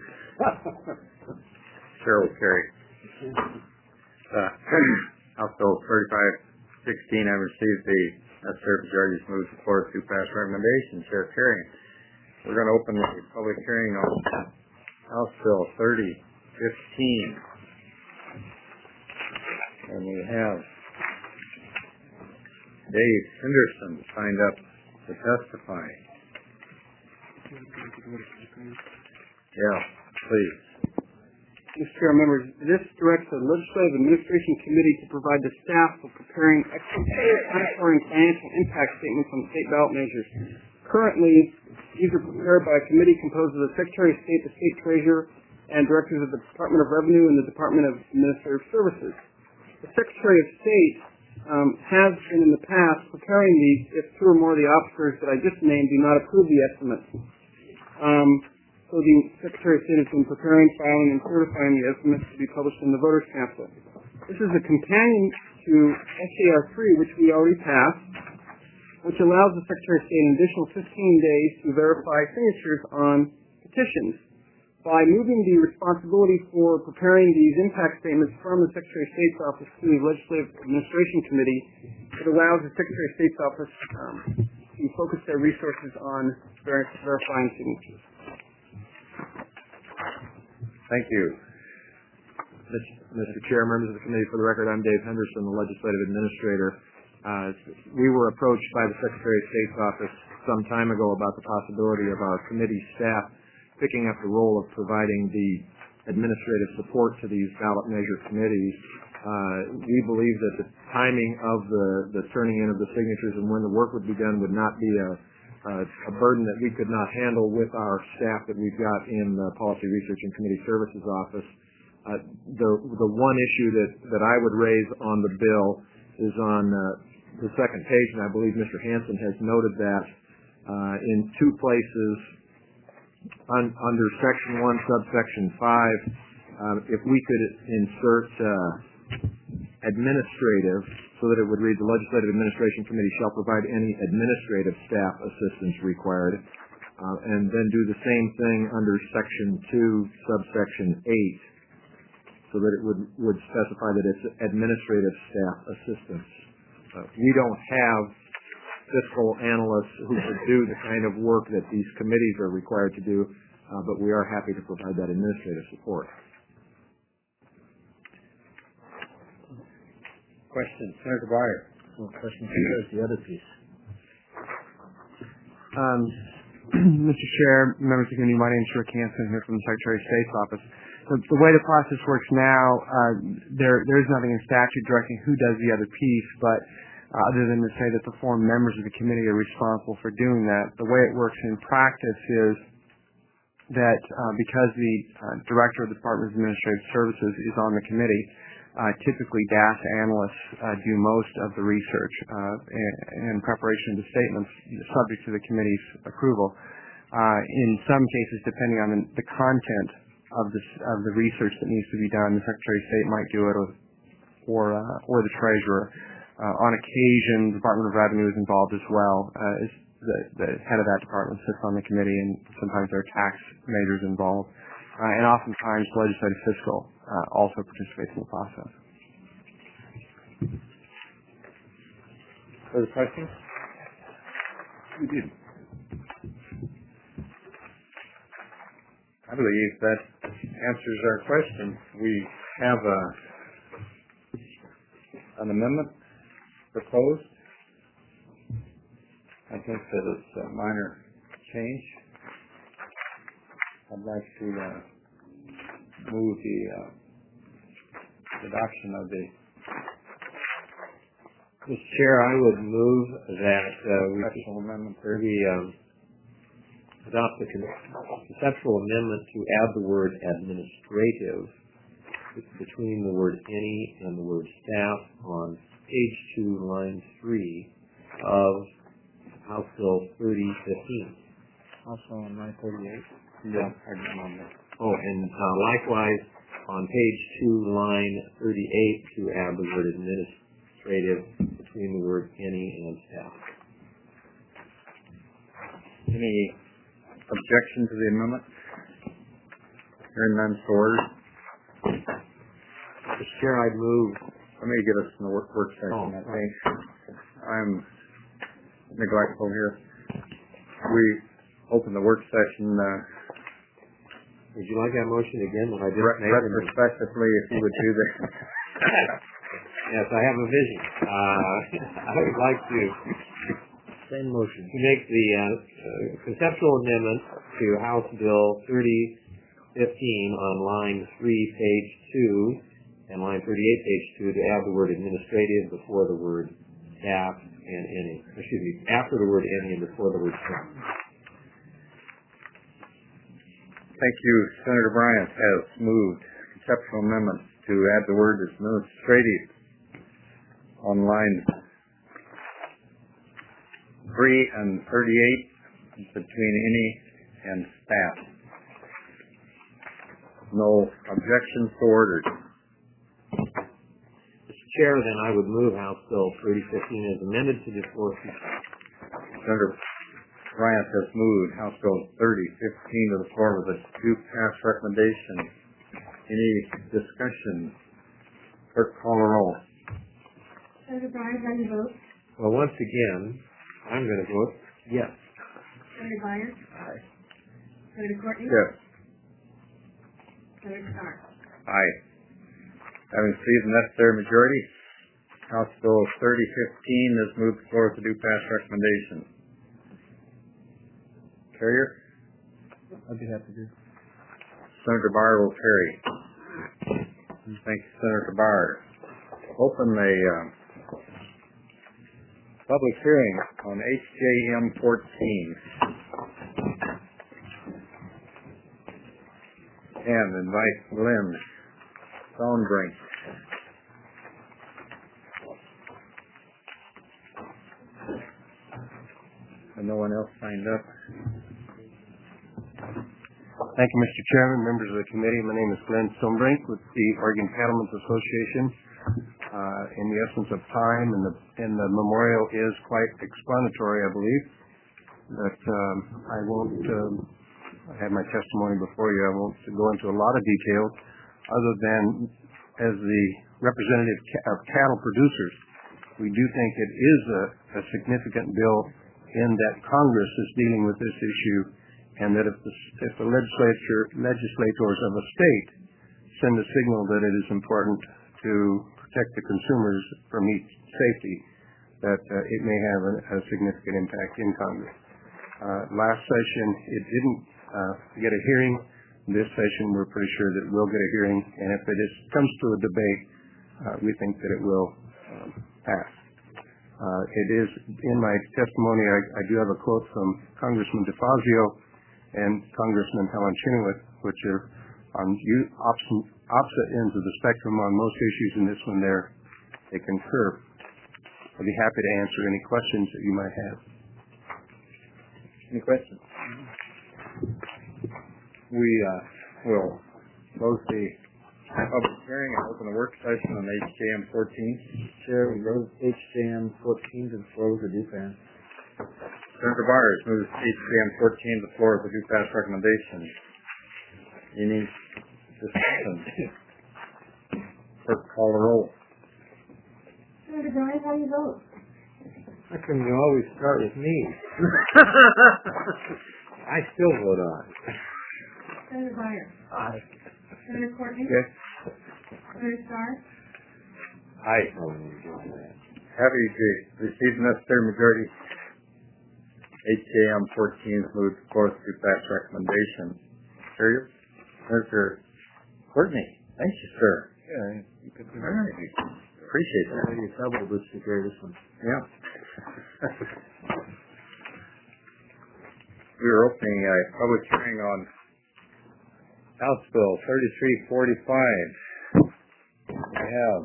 [SPEAKER 1] Chair will carry. Uh, House Bill thirty-five sixteen, I received the necessary majorities moved to floor to pass recommendation. Chair carrying. We're going to open the public hearing on House Bill thirty fifteen. And we have Dave Henderson signed up to testify. Yeah, please.
[SPEAKER 2] Mister Chair, members, this directs the Legislative Administration Committee to provide the staff for preparing explanatory and financial impact statements on state ballot measures. Currently, these are prepared by a committee composed of the Secretary of State, the State Treasurer, and directors of the Department of Revenue and the Department of Administrative Services. The Secretary of State um, has been in the past preparing these if two or more of the officers that I just named do not approve the estimates. Um, so the Secretary of State has been preparing, filing, and certifying the estimates to be published in the Voters' Pamphlet. This is a companion to S A R three, which we already passed, which allows the Secretary of State an additional fifteen days to verify signatures on petitions. By moving the responsibility for preparing these impact statements from the Secretary of State's office to the Legislative Administration Committee, it allows the Secretary of State's office um, to focus their resources on ver- verifying signatures.
[SPEAKER 12] Thank you. Mister Chair, members of the committee, for the record, I'm Dave Henderson, the Legislative Administrator. Uh, we were approached by the Secretary of State's office some time ago about the possibility of our committee staff picking up the role of providing the administrative support to these ballot measure committees. Uh, we believe that the timing of the, the turning in of the signatures and when the work would be done would not be a, a, a burden that we could not handle with our staff that we've got in the Policy Research and Committee Services Office. Uh, the, the one issue that, that I would raise on the bill is on uh, the second page, and I believe Mister Hansen has noted that uh, in two places Un, under section one, subsection five, um, if we could insert uh, administrative so that it would read, the Legislative Administration Committee shall provide any administrative staff assistance required, uh, and then do the same thing under section two, subsection eight, so that it would, would specify that it's administrative staff assistance. Uh, we don't have fiscal analysts who could do the kind of work that these committees are required to do, uh, but we are happy to provide that administrative support.
[SPEAKER 2] Question, Senator Breyer.
[SPEAKER 3] Well, question is the other piece.
[SPEAKER 13] Um, Mister Chair, members of the committee, my name is Rick Hansen here from the Secretary of State's office. The, the way the process works now, uh, there there is nothing in statute directing who does the other piece, but Uh, other than to say that the four members of the committee are responsible for doing that. The way it works in practice is that uh, because the uh, director of the Department of Administrative Services is on the committee, uh, typically D A S analysts uh, do most of the research uh, in, in preparation of the statements subject to the committee's approval. Uh, in some cases, depending on the, the content of, this, of the research that needs to be done, the Secretary of State might do it or, or, uh, or the Treasurer. Uh, on occasion, the Department of Revenue is involved as well. Uh, is the, the head of that department sits on the committee, and sometimes there are tax majors involved. Uh, and oftentimes, legislative fiscal uh, also participates in the process.
[SPEAKER 1] Further questions?
[SPEAKER 2] We did.
[SPEAKER 1] I believe that answers our question. We have a, an amendment proposed. I think that it's a minor change. I'd like to uh, move the uh, adoption of the
[SPEAKER 12] Mister Chair, I would move that uh, we
[SPEAKER 1] special amendment.
[SPEAKER 12] we um, adopt the conceptual amendment to add the word administrative between the word any and the word staff on page two, line three of House Bill thirty fifteen.
[SPEAKER 3] Also on line thirty-eight.
[SPEAKER 1] Yeah, I remember.
[SPEAKER 12] Oh, and uh, likewise on page two, line thirty-eight, to add the word administrative between the word any and staff.
[SPEAKER 1] Any objection to the amendment? Hearing none, so ordered.
[SPEAKER 12] Mister Chair, I'd move.
[SPEAKER 1] Let me get us in the work, work session,
[SPEAKER 12] Oh,
[SPEAKER 1] I think. I'm neglectful here. We open the work session, uh,
[SPEAKER 12] would you like that motion again when I just
[SPEAKER 1] re-
[SPEAKER 12] made it?
[SPEAKER 1] retrospectively, if you would do that.
[SPEAKER 12] Yes, I have a vision. Uh, I would like to
[SPEAKER 3] Same motion.
[SPEAKER 12] to make the uh, uh, conceptual amendment to House Bill thirty fifteen on line three, page two, and line thirty-eight, page two, to add the word administrative before the word staff
[SPEAKER 14] and any. Excuse me, after the word any and before the word some.
[SPEAKER 1] Thank you. Senator Bryant has moved conceptual amendment to add the word administrative on line three and thirty-eight between any and staff. No objections so ordered.
[SPEAKER 14] Mister Chair, then I would move House Bill thirty fifteen as amended to the floor.
[SPEAKER 1] Senator Bryant has moved House Bill thirty fifteen to the floor with a do-pass recommendation. Any discussion? Clerk, call the roll.
[SPEAKER 7] Senator Bryant, how do you vote?
[SPEAKER 14] Well, once again, I'm going to vote yes.
[SPEAKER 7] Senator Byers?
[SPEAKER 1] Aye.
[SPEAKER 7] Senator Courtney?
[SPEAKER 1] Yes.
[SPEAKER 7] Senator Starr?
[SPEAKER 1] Aye. Having received the necessary majority, House Bill thirty fifteen is moved to the floor with a do-pass recommendation. Carrier?
[SPEAKER 2] I'd be happy to.
[SPEAKER 1] Senator Barr will carry. Thank you, Senator Barr. Open the uh, public hearing on H J M fourteen. And invite Lynn Stonebrink. And no one else signed up.
[SPEAKER 2] Thank you, Mister Chairman, members of the committee. My name is Glenn Stonebrink with the Oregon Cattlemen's Association. Uh, in the essence of time, and the, and the memorial is quite explanatory, I believe. But um, I won't, um, I have my testimony before you, I won't go into a lot of details, other than as the representative of cattle producers, we do think it is a, a significant bill in that Congress is dealing with this issue, and that if the, if the legislature, legislators of a state send a signal that it is important to protect the consumers from meat safety, that uh, it may have a, a significant impact in Congress. Uh, last session, it didn't uh, get a hearing. This session, we're pretty sure that it will get a hearing, and if it is, comes to a debate, uh, we think that it will um, pass. Uh, it is, in my testimony, I, I do have a quote from Congressman DeFazio and Congressman Helen Chenoweth, which are on opposite, opposite ends of the spectrum on most issues, and this one there, they concur. I'd be happy to answer any questions that you might have.
[SPEAKER 1] Any questions? We uh, will close the public hearing and open the work session on H J M fourteen.
[SPEAKER 3] Chair, we move H J M fourteen to the floor with a do-pass.
[SPEAKER 1] Senator Byers moves H J M fourteen to the floor with a do-pass recommendation. Any discussion? Clerk, call the roll.
[SPEAKER 7] Senator Bryant, how do you vote?
[SPEAKER 14] How come you always start with me? I still vote aye.
[SPEAKER 7] Senator Byers?
[SPEAKER 14] Aye.
[SPEAKER 7] Senator Courtney?
[SPEAKER 1] Yes.
[SPEAKER 7] Senator Starr?
[SPEAKER 1] Aye. Having received the necessary majority, H J M fourteen is moved to the floor with a do-pass recommendation. Carrier? Senator Courtney? Thank you, sir.
[SPEAKER 3] Yeah, you could
[SPEAKER 1] All right. Appreciate that.
[SPEAKER 3] You doubled this to carry this one.
[SPEAKER 1] Yeah. We are opening a public hearing on House Bill thirty-three forty-five. We have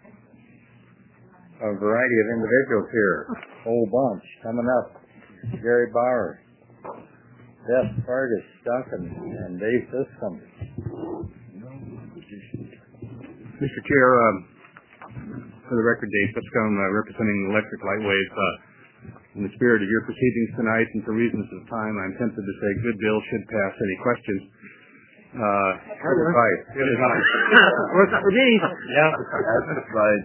[SPEAKER 1] a variety of individuals here. Whole bunch coming up. Gary Bauer, Beth Fargus, Duncan, and Dave Siscom.
[SPEAKER 8] Mister Chair, um, for the record, Dave Siscom, uh, representing Electric Lightwave. Uh, in the spirit of your proceedings tonight and for reasons of time, I'm tempted to say good bill should pass. Any questions? Uh, good advice. Good advice.
[SPEAKER 3] What's that for me?
[SPEAKER 8] Yeah.
[SPEAKER 1] That's advice.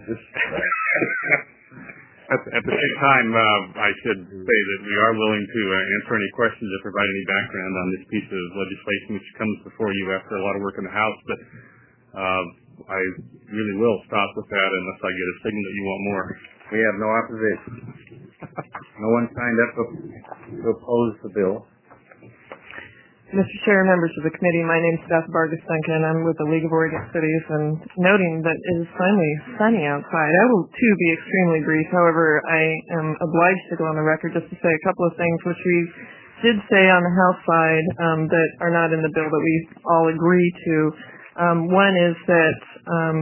[SPEAKER 8] At, at the same time, uh, I should say that we are willing to uh, answer any questions or provide any background on this piece of legislation which comes before you after a lot of work in the House, but uh, I really will stop with that unless I get a signal that you want more.
[SPEAKER 1] We have no opposition. No one signed up to, to oppose the bill.
[SPEAKER 15] Mister Chair, members of the committee, my name is Beth Vargas Duncan. I'm with the League of Oregon Cities, and noting that it is finally sunny outside, I will too be extremely brief. However, I am obliged to go on the record just to say a couple of things which we did say on the House side um, that are not in the bill that we all agree to. Um, one is that um,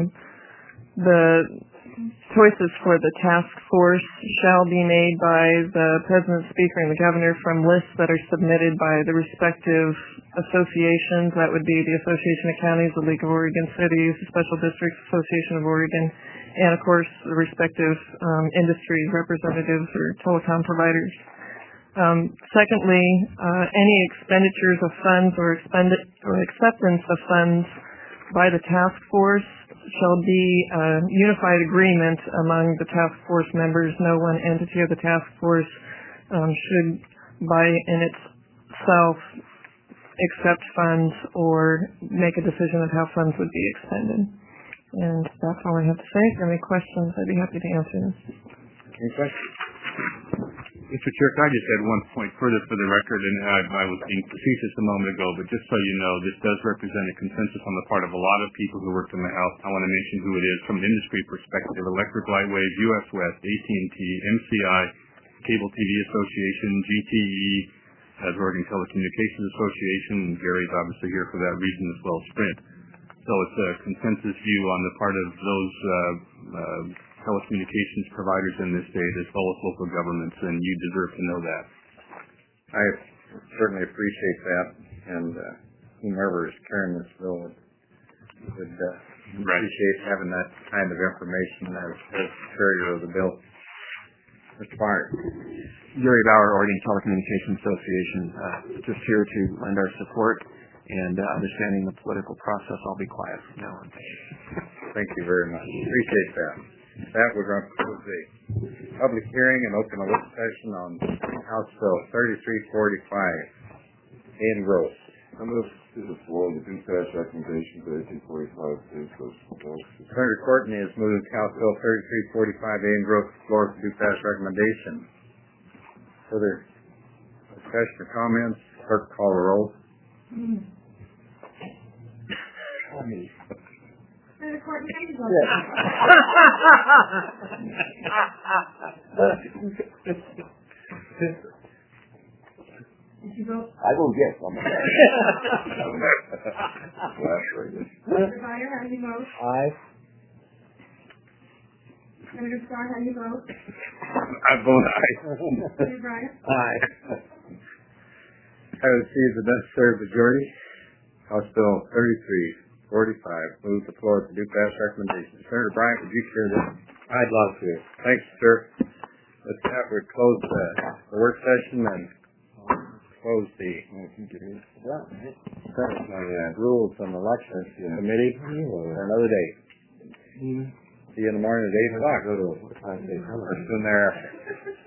[SPEAKER 15] the choices for the task force shall be made by the President, Speaker, and the Governor from lists that are submitted by the respective associations. That would be the Association of Counties, the League of Oregon Cities, the Special Districts Association of Oregon, and of course the respective um, industry representatives or telecom providers. Um, secondly, uh, any expenditures of funds or, expend- or acceptance of funds by the task force shall be a unified agreement among the task force members. No one entity of the task force um, should, by in itself, accept funds or make a decision of how funds would be expended. And that's all I have to say. If there are any questions, I'd be happy to answer them.
[SPEAKER 1] Any questions?
[SPEAKER 16] Mister Chair, could I just add one point further for the record, and I, I was being facetious a moment ago, but just so you know, this does represent a consensus on the part of a lot of people who work in the House. I want to mention who it is from an industry perspective: Electric Light Wave, U S West, A T and T, M C I, Cable T V Association, G T E, as Oregon Telecommunications Association, and Gary's obviously here for that reason as well, Sprint. So it's a consensus view on the part of those uh, uh, telecommunications providers in this state as well as local governments, and you deserve to know that.
[SPEAKER 1] I certainly appreciate that, and uh, whomever is carrying this bill would, would uh, right. appreciate having that kind of information as, as carrier of the bill. Mister Byer.
[SPEAKER 17] Gary Bauer, Oregon Telecommunications Association, uh, just here to lend our support and uh, understanding the political process. I'll be quiet from now on.
[SPEAKER 1] Thank you very much. Appreciate that. That we're going to close the public hearing and open a work session on House Bill thirty-three forty-five. Ian Gross.
[SPEAKER 6] I move to the floor the due pass recommendation thirty-three forty-five.
[SPEAKER 1] Senator Courtney has moved House Bill thirty-three forty-five. Ian Gross, floor for due pass recommendation. Further discussion or comments? Clerk, call the roll.
[SPEAKER 7] Senator Courtney, how do you vote? Did you vote?
[SPEAKER 6] I vote yes. I'm
[SPEAKER 7] Senator Byer, how do you vote?
[SPEAKER 6] Aye.
[SPEAKER 7] Senator Starr, how do you vote?
[SPEAKER 1] I vote aye.
[SPEAKER 7] Senator Bryant?
[SPEAKER 1] Aye. I would see the necessary majority. House Bill thirty-three forty-five. Move the floor to due pass recommendation. Senator Bryant, would you share this? I'd love to. Thanks, sir. With that, we close the, the work session and close the uh, rules and elections committee for another day. See you in the morning at eight o'clock. Or soon thereafter.